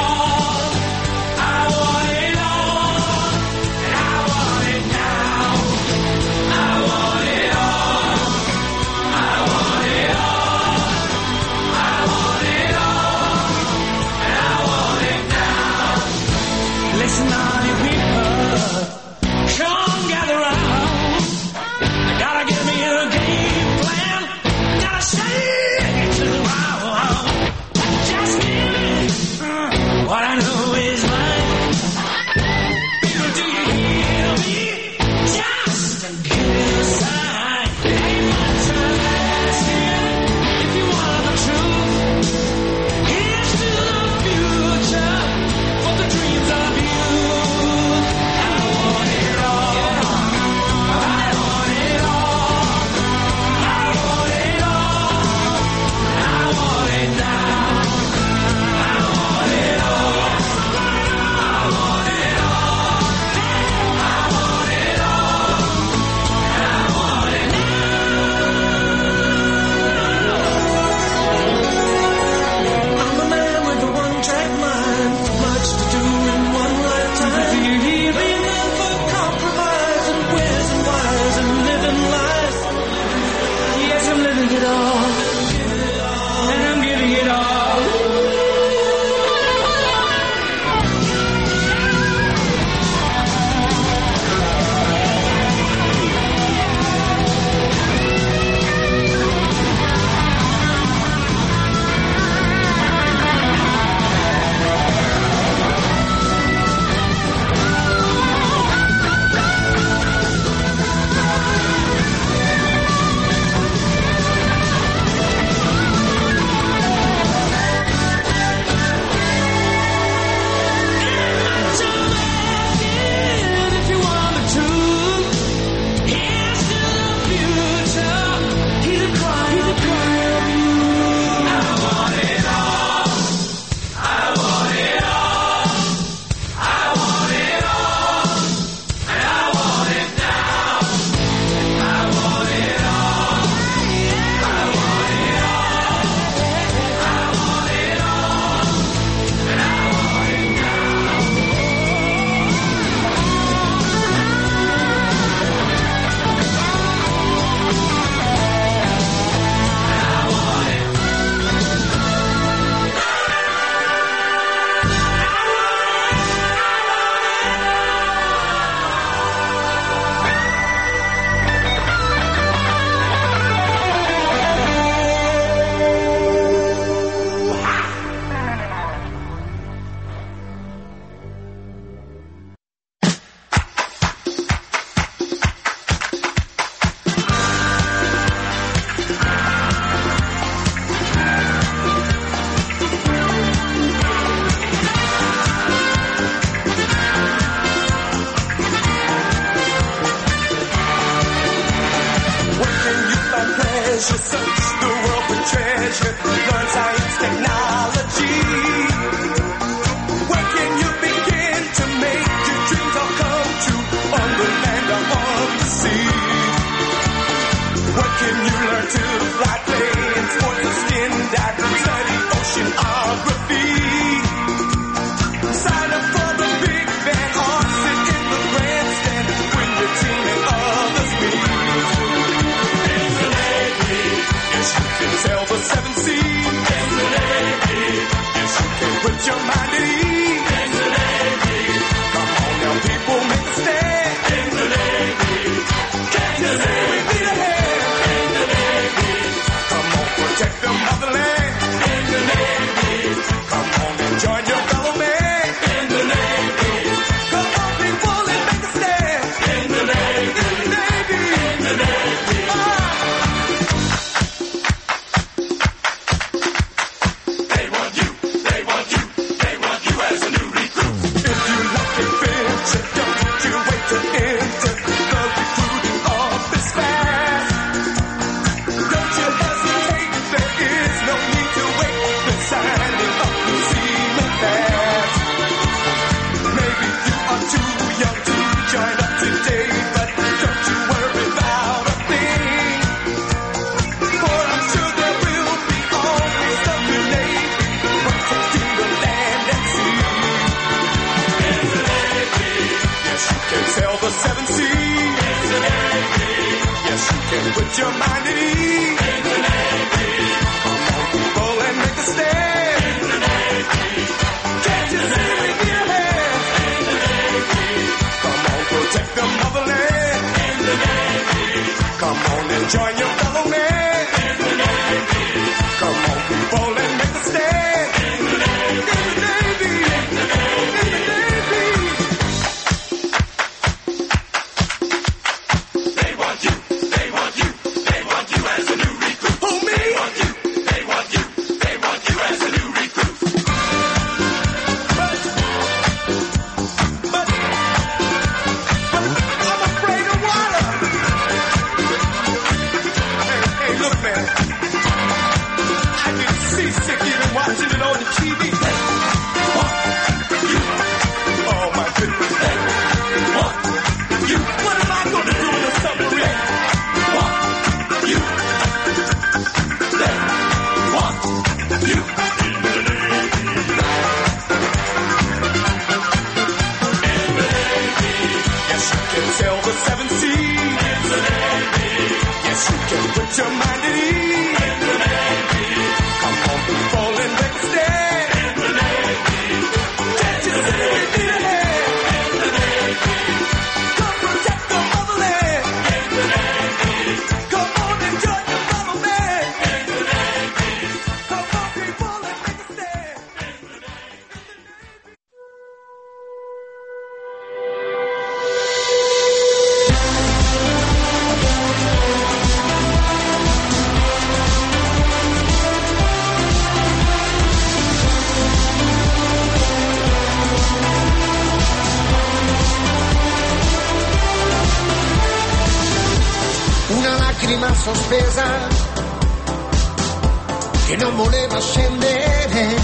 Listen, all you people, come gather round. I gotta give me a game plan. Gotta shake it to the ground. Just give me uh, what I know is mine. People, do you hear me? Just give me a sign. It ain't much time asking if you want the truth. Here's to the future for the dreams of you. I want it all. I want it all. dreams all come true on the land or on the sea. What can you learn to fly, play in sports or skin dive, study oceanography? Sign up for the big band or sit in the grandstand when you're teaming others meet. In the Navy, yes you can sail the seven seas. In the Navy, yes you can put your mind at ease. In the Navy, come on now people, make a stand. In the Navy, can't you say we need a hand? In the Navy, come on protect the motherland. In the Navy, come on and join your fellow man. In the Navy, come on people and make a stand. In the Navy, in the Navy, in the Navy. Ah. They want you, they want you, they want you as a new recruit. If you like adventure, don't you wait to enter the recruiting office fast. Don't you hesitate, there is no need to wait. The signing up will seem fast. Maybe you are too young to join up today, but don't you worry about a thing. For I'm sure there will be always something Navy protecting the land at sea. In the Navy, yes you can sail the seven seas. In the Navy, yes you can put your mind at ease. In the Navy, come on people and make a stand. In the Navy, can't you see we need a hand? In the Navy, come on protect the motherland. In the Navy, come on and join your fellow man. In the Navy, come on people and make a stand. In the Navy, in the Navy, in the Navy, in the Navy. They want you, they want you, they want you as a new recruit. Who, me? They want you, they want you, they want you as a new recruit. But, but, but I'm afraid of water. Hey, hey, look, man. I get seasick even watching it on the T V. They want you. Oh, my goodness. They want you. What am I going to do in a submarine? Want you. They want you. In the Navy. In the Navy. Yes, you can sail the seven seas. In the Navy. Yes, you can put your mind at ease. In the Navy. Come on, people, and make a stand. In the Navy. Can't you see we need a hand? In the Navy. Come protect the motherland. In the Navy. Come on and join your fellow man. In the Navy. Come on, people, and make a stand. In the Navy. Una lacrima sospesa che non voleva scendere,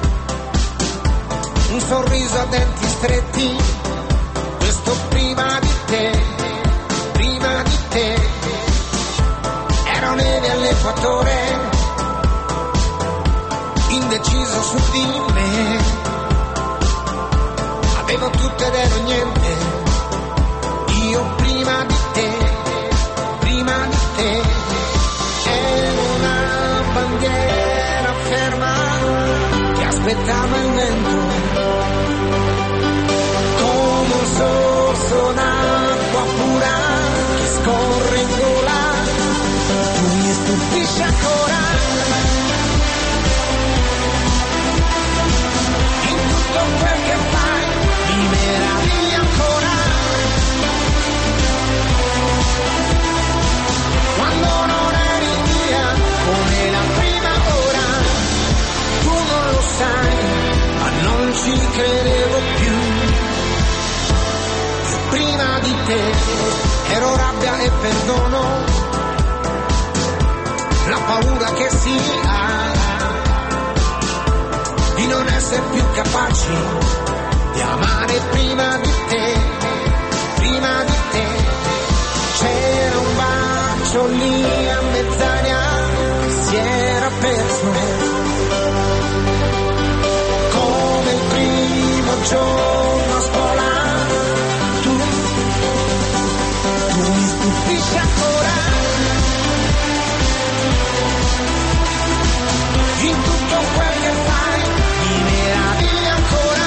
un sorriso a denti stretti, questo prima di te, prima di te, ero neve all'equatore, indeciso su di me, avevo tutto ed ero niente, io prima di te. Prima di te ero una bandiera ferma che aspettava il vento, come un sorso d'acqua pura che scorre in gola, tu mi stupisci ancora, in tutto quel che fai mi meravigli ancora. Quando non eri via come la prima ora, tu non lo sai, ma non ci credevo più. Io prima di te ero rabbia e perdono, la paura che si ha di non essere più capaci di amare prima di te, prima di te. C'era un bacio lì a mezz'aria che si era perso, come il primo giorno a scuola. Tu, tu mi stupisci ancora, in tutto quel che fai mi meravigli ancora.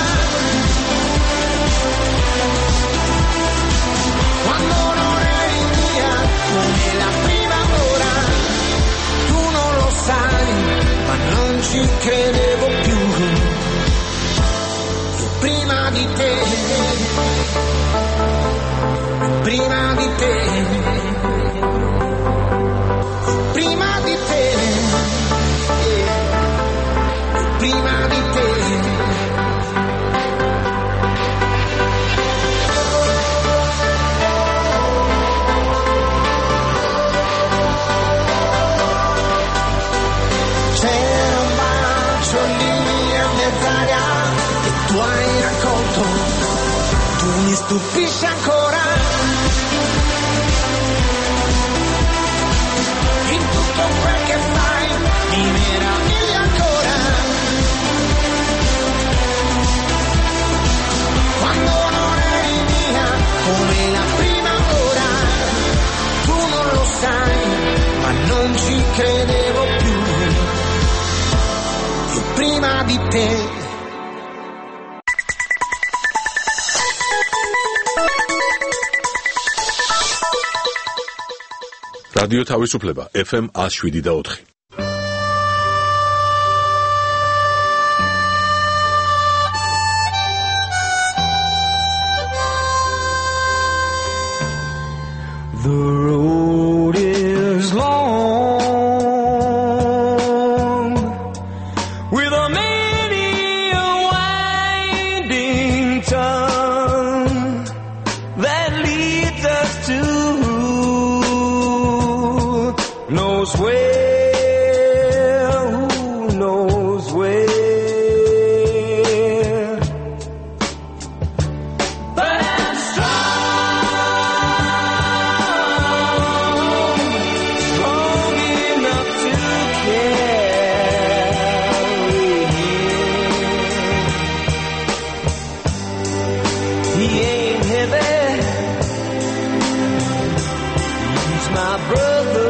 Quando non eri mia come la prima ora, tu non lo sai ma non ci credevo più. Io prima di te, prima di te, prima di te, prima di te. C'era un bacio lì a mezz'aria che tu hai raccolto, tu mi stupisci ancora, in tutto quel che fai mi meravigli ancora. Quando non eri mia come la prima ora, tu non lo sai ma non ci credevo più. Io prima di te. რადიო თავისუფლება ეფ ემ one oh seven და four. The road is long with a many a winding tongue that leads us to knows where, who knows where. But I'm strong, strong enough to carry him. He ain't heavy, he's my brother.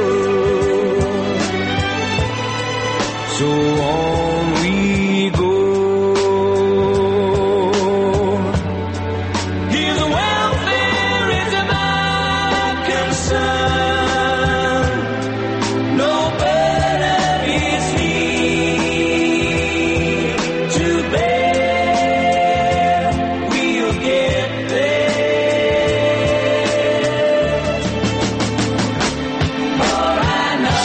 So on we go. His welfare is my concern. No burden is he to bear. We'll get there. For I know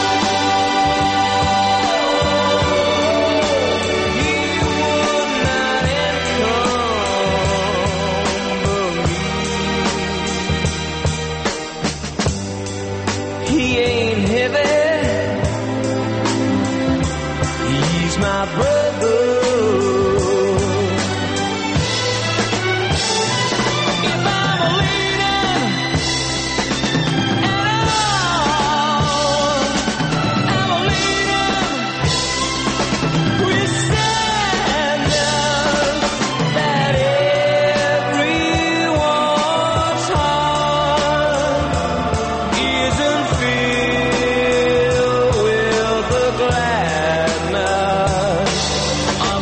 he ain't heavy, he's my brother. If I'm a leader at all, I'm a leader with standards that everyone's heart isn't filled with the gladness of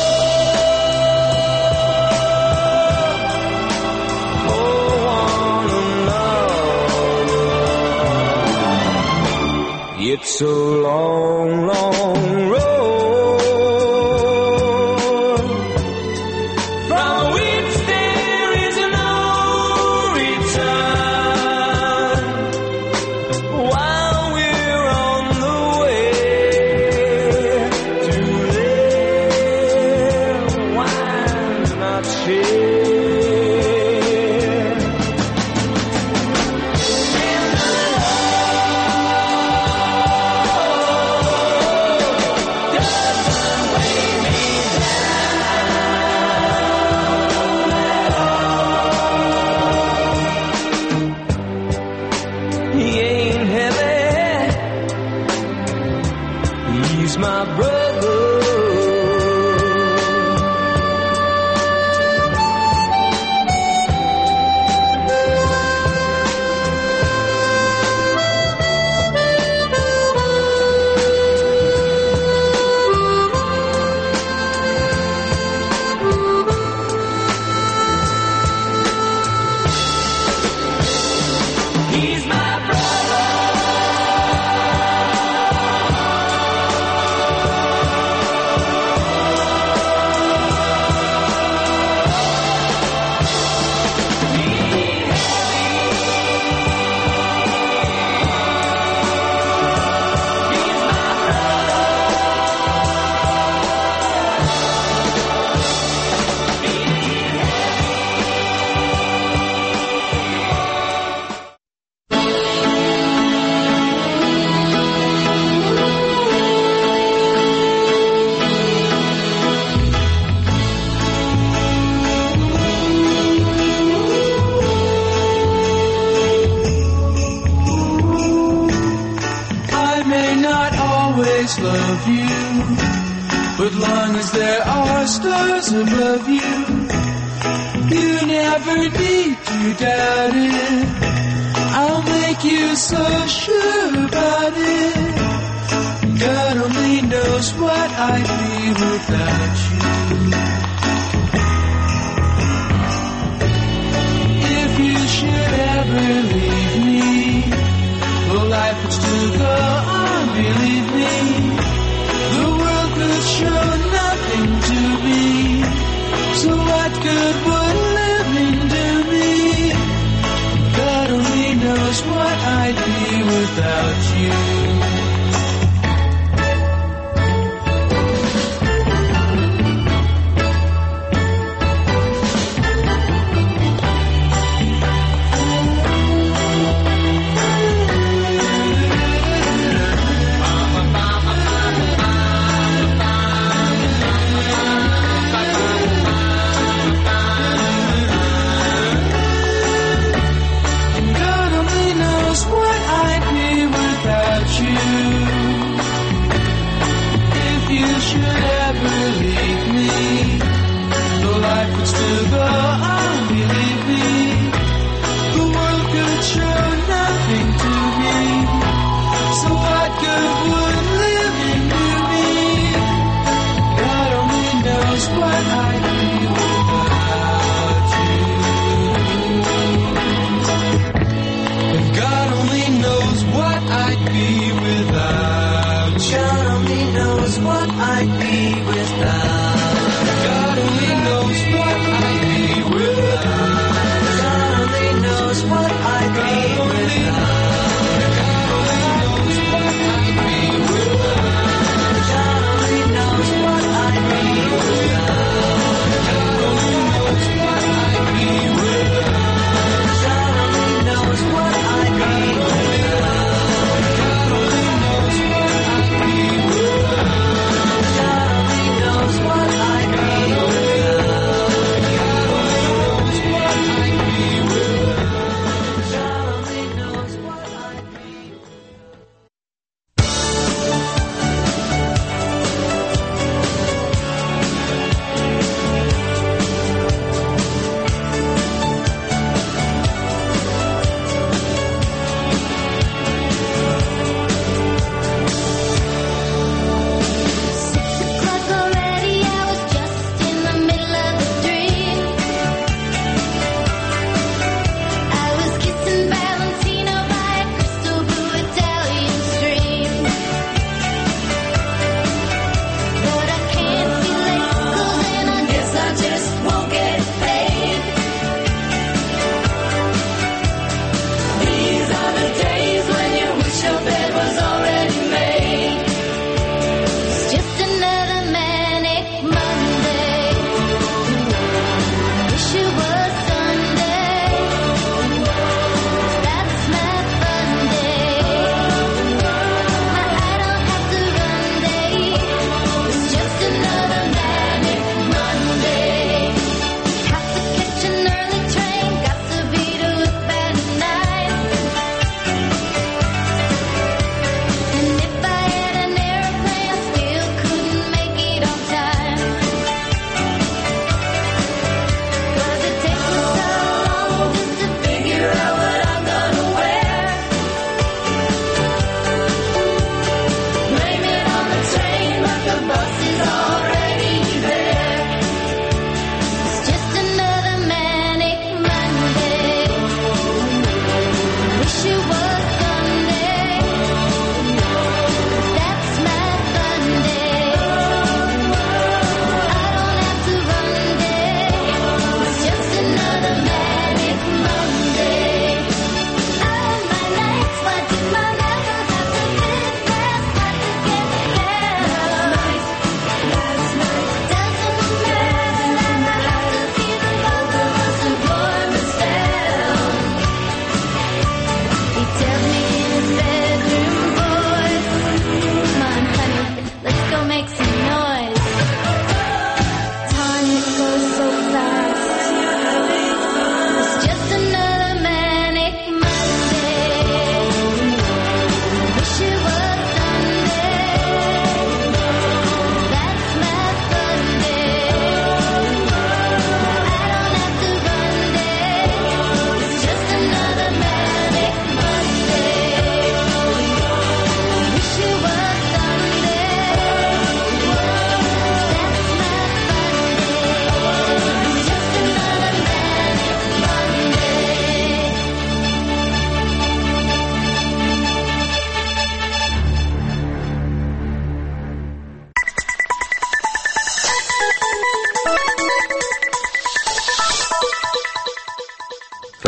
love for one another. It's a long, long road from which there is no return. While we're on the way to there, why not share? In the love of you. But long as there are stars above you, you never need to doubt it. I'll make you so sure about it. God only knows what I'd be without you. If you should ever leave me, well, life would still go on, believe me. The world could show nothing to me. So what good would living do me? God only knows what I'd be without you.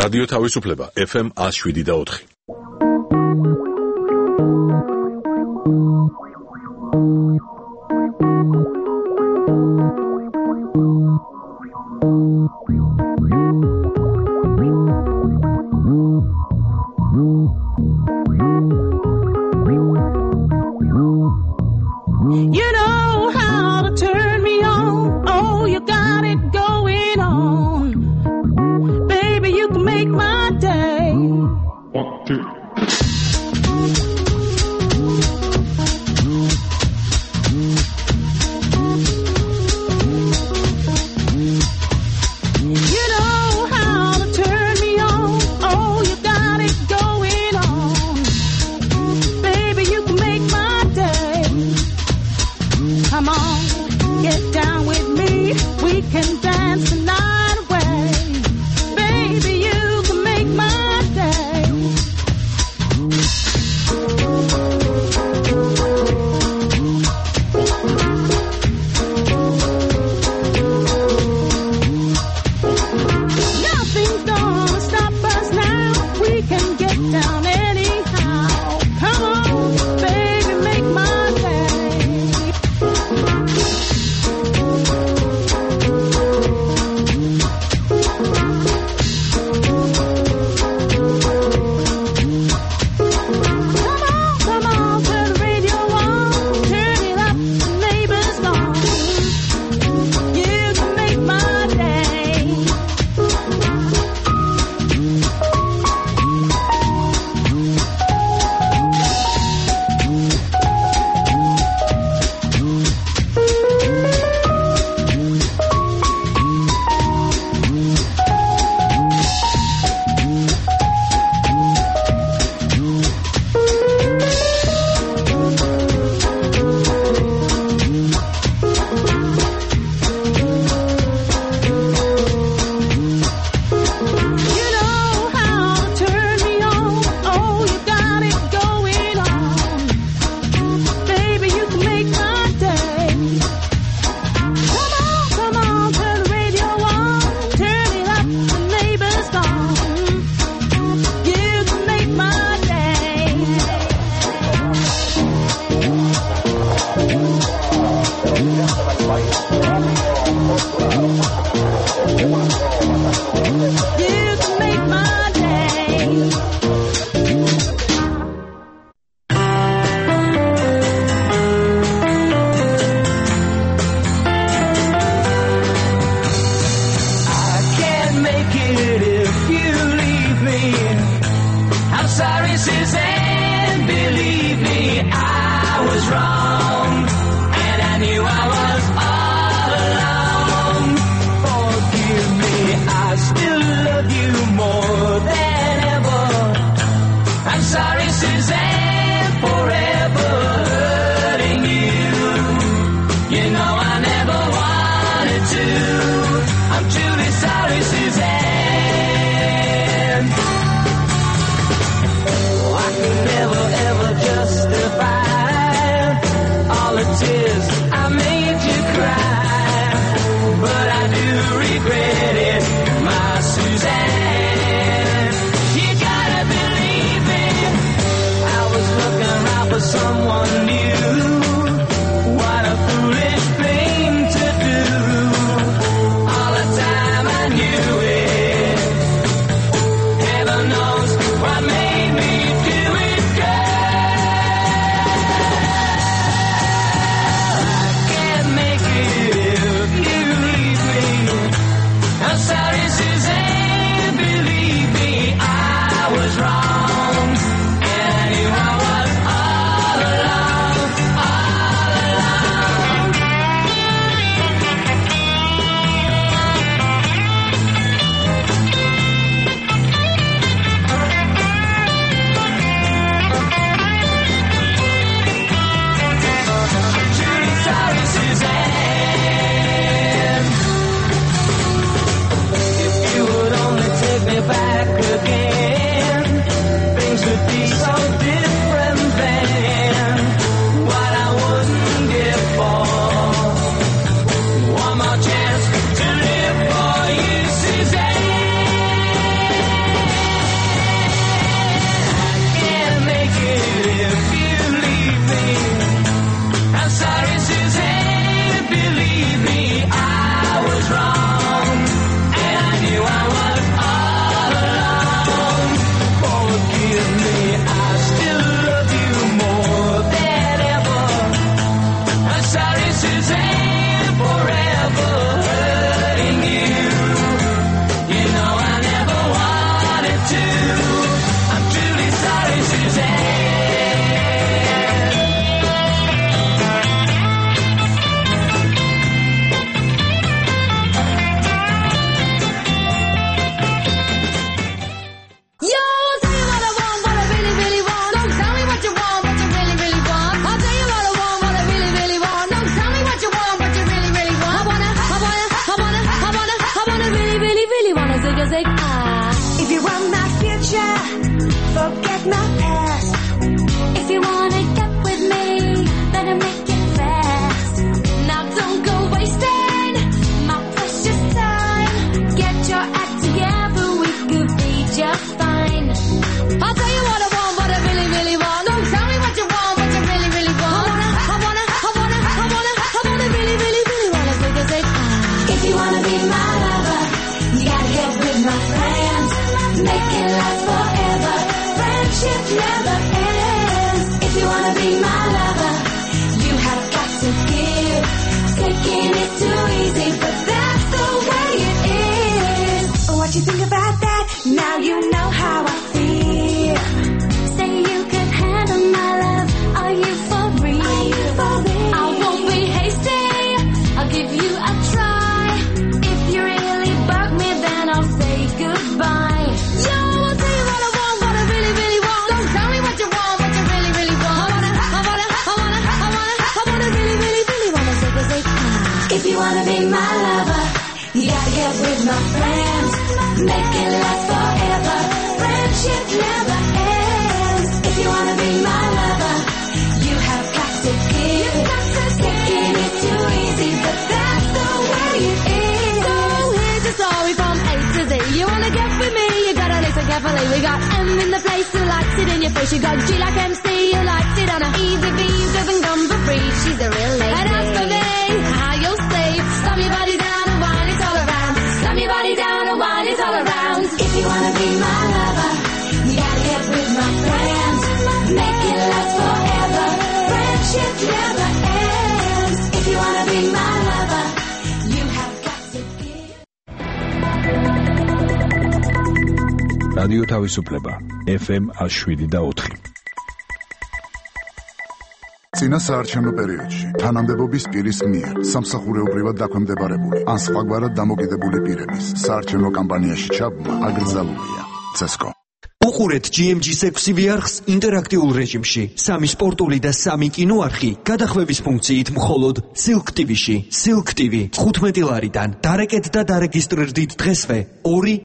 რადიო თავისუფლება ეფ ემ one oh seven და four. You know how to turn me on. Oh, you got it going on. Baby, you can make my day. One, two. You know how to turn me on. Oh, you got it going on. Baby, you can make my day. Come on, get down with me. We can dance the night away. Baby, you can make my day. Nothing's gonna stop us now. We can get down anyhow. Come on, baby, make my day. Come on, turn the radio on, turn it up, the neighbors gone. You can make my day. You know how to turn me on. Oh, you got it going on. Baby, you can make my day. Come on, come on, turn the radio on, turn it up, the neighbors gone. You can make my day. You can make my day. I can't make it if you leave me. I'm sorry, Suzanne, believe me, I was wrong. And I knew I was all alone. Forgive me, I still love you more than ever. I'm sorry, Suzanne, forever hurting you. You know I never wanted to. I'm truly sorry, Suzanne. Oh, I could never ever justify want my future, forget my past. If you wanna get with me, better make it fast. Now don't go wasting my precious time. Get your act together, we could be just fine. I'll tell you what I want, what I really, really want. Don't tell me what you want, what you really, really want. I wanna, I wanna, I wanna, I wanna, really, really, really wanna take a take. If you wanna be my lover, you gotta get with my friends. Make it last forever. Friendship never ends. If you wanna be my lover, you have got to give. Taking it too easy, but that's the way it is. What you think about that? Now you know how I feel. Say you could handle my love. Are you for real? Are you for real? I won't be hasty. I'll give you a try. If you really bug me, then I'll say goodbye. Yo, I'll tell you what I want, what I really, really want. Don't tell me what you want, what you really, really want. I wanna, I wanna, I wanna, I wanna, I wanna really, really, really wanna take a take. If you wanna be my lover, you gotta get with my friends. Make it last forever. Friendship never ends. If you wanna be my lover, you have got to give. Taking it too easy, but that's the way it is. So here's the story from A to Z. You wanna get with me, you gotta listen carefully. We got M in the place who likes it in your face. You got G like M C, who likes it on a easy V, who doesn't come for free. She's a real lady. And as for me, how you'll slave. Slam your body down and wine it all around. Slam your body down and wine it all around. If you wanna be my lover, you gotta get with my friends. Make it last forever. Friendship never ends. If you wanna be my lover, you have got to give. რადიო თავისუფლება ეფ ემ one oh seven და four. წინა საარჩევნო პერიოდში თანამდებობის პირის მიერ სამსახურეობრივად დაქვემდებარებული ან სხვაგვარად დამოკიდებული პირების საარჩევნო კამპანიაში ჩაბმა აკრძალულია. ცესკო. უყურეთ ჯი ემ ჯის six ვიარხს ინტერაქტიულ რეჟიმში. სამი სპორტული და სამი კინოარხი გადახვევის ფუნქციით მხოლოდ Silk ტი ვიში. Silk ტი ვი ხუთმეტი ლარიდან. დარეკეთ და დარეგისტრირდით დღესვე. ორი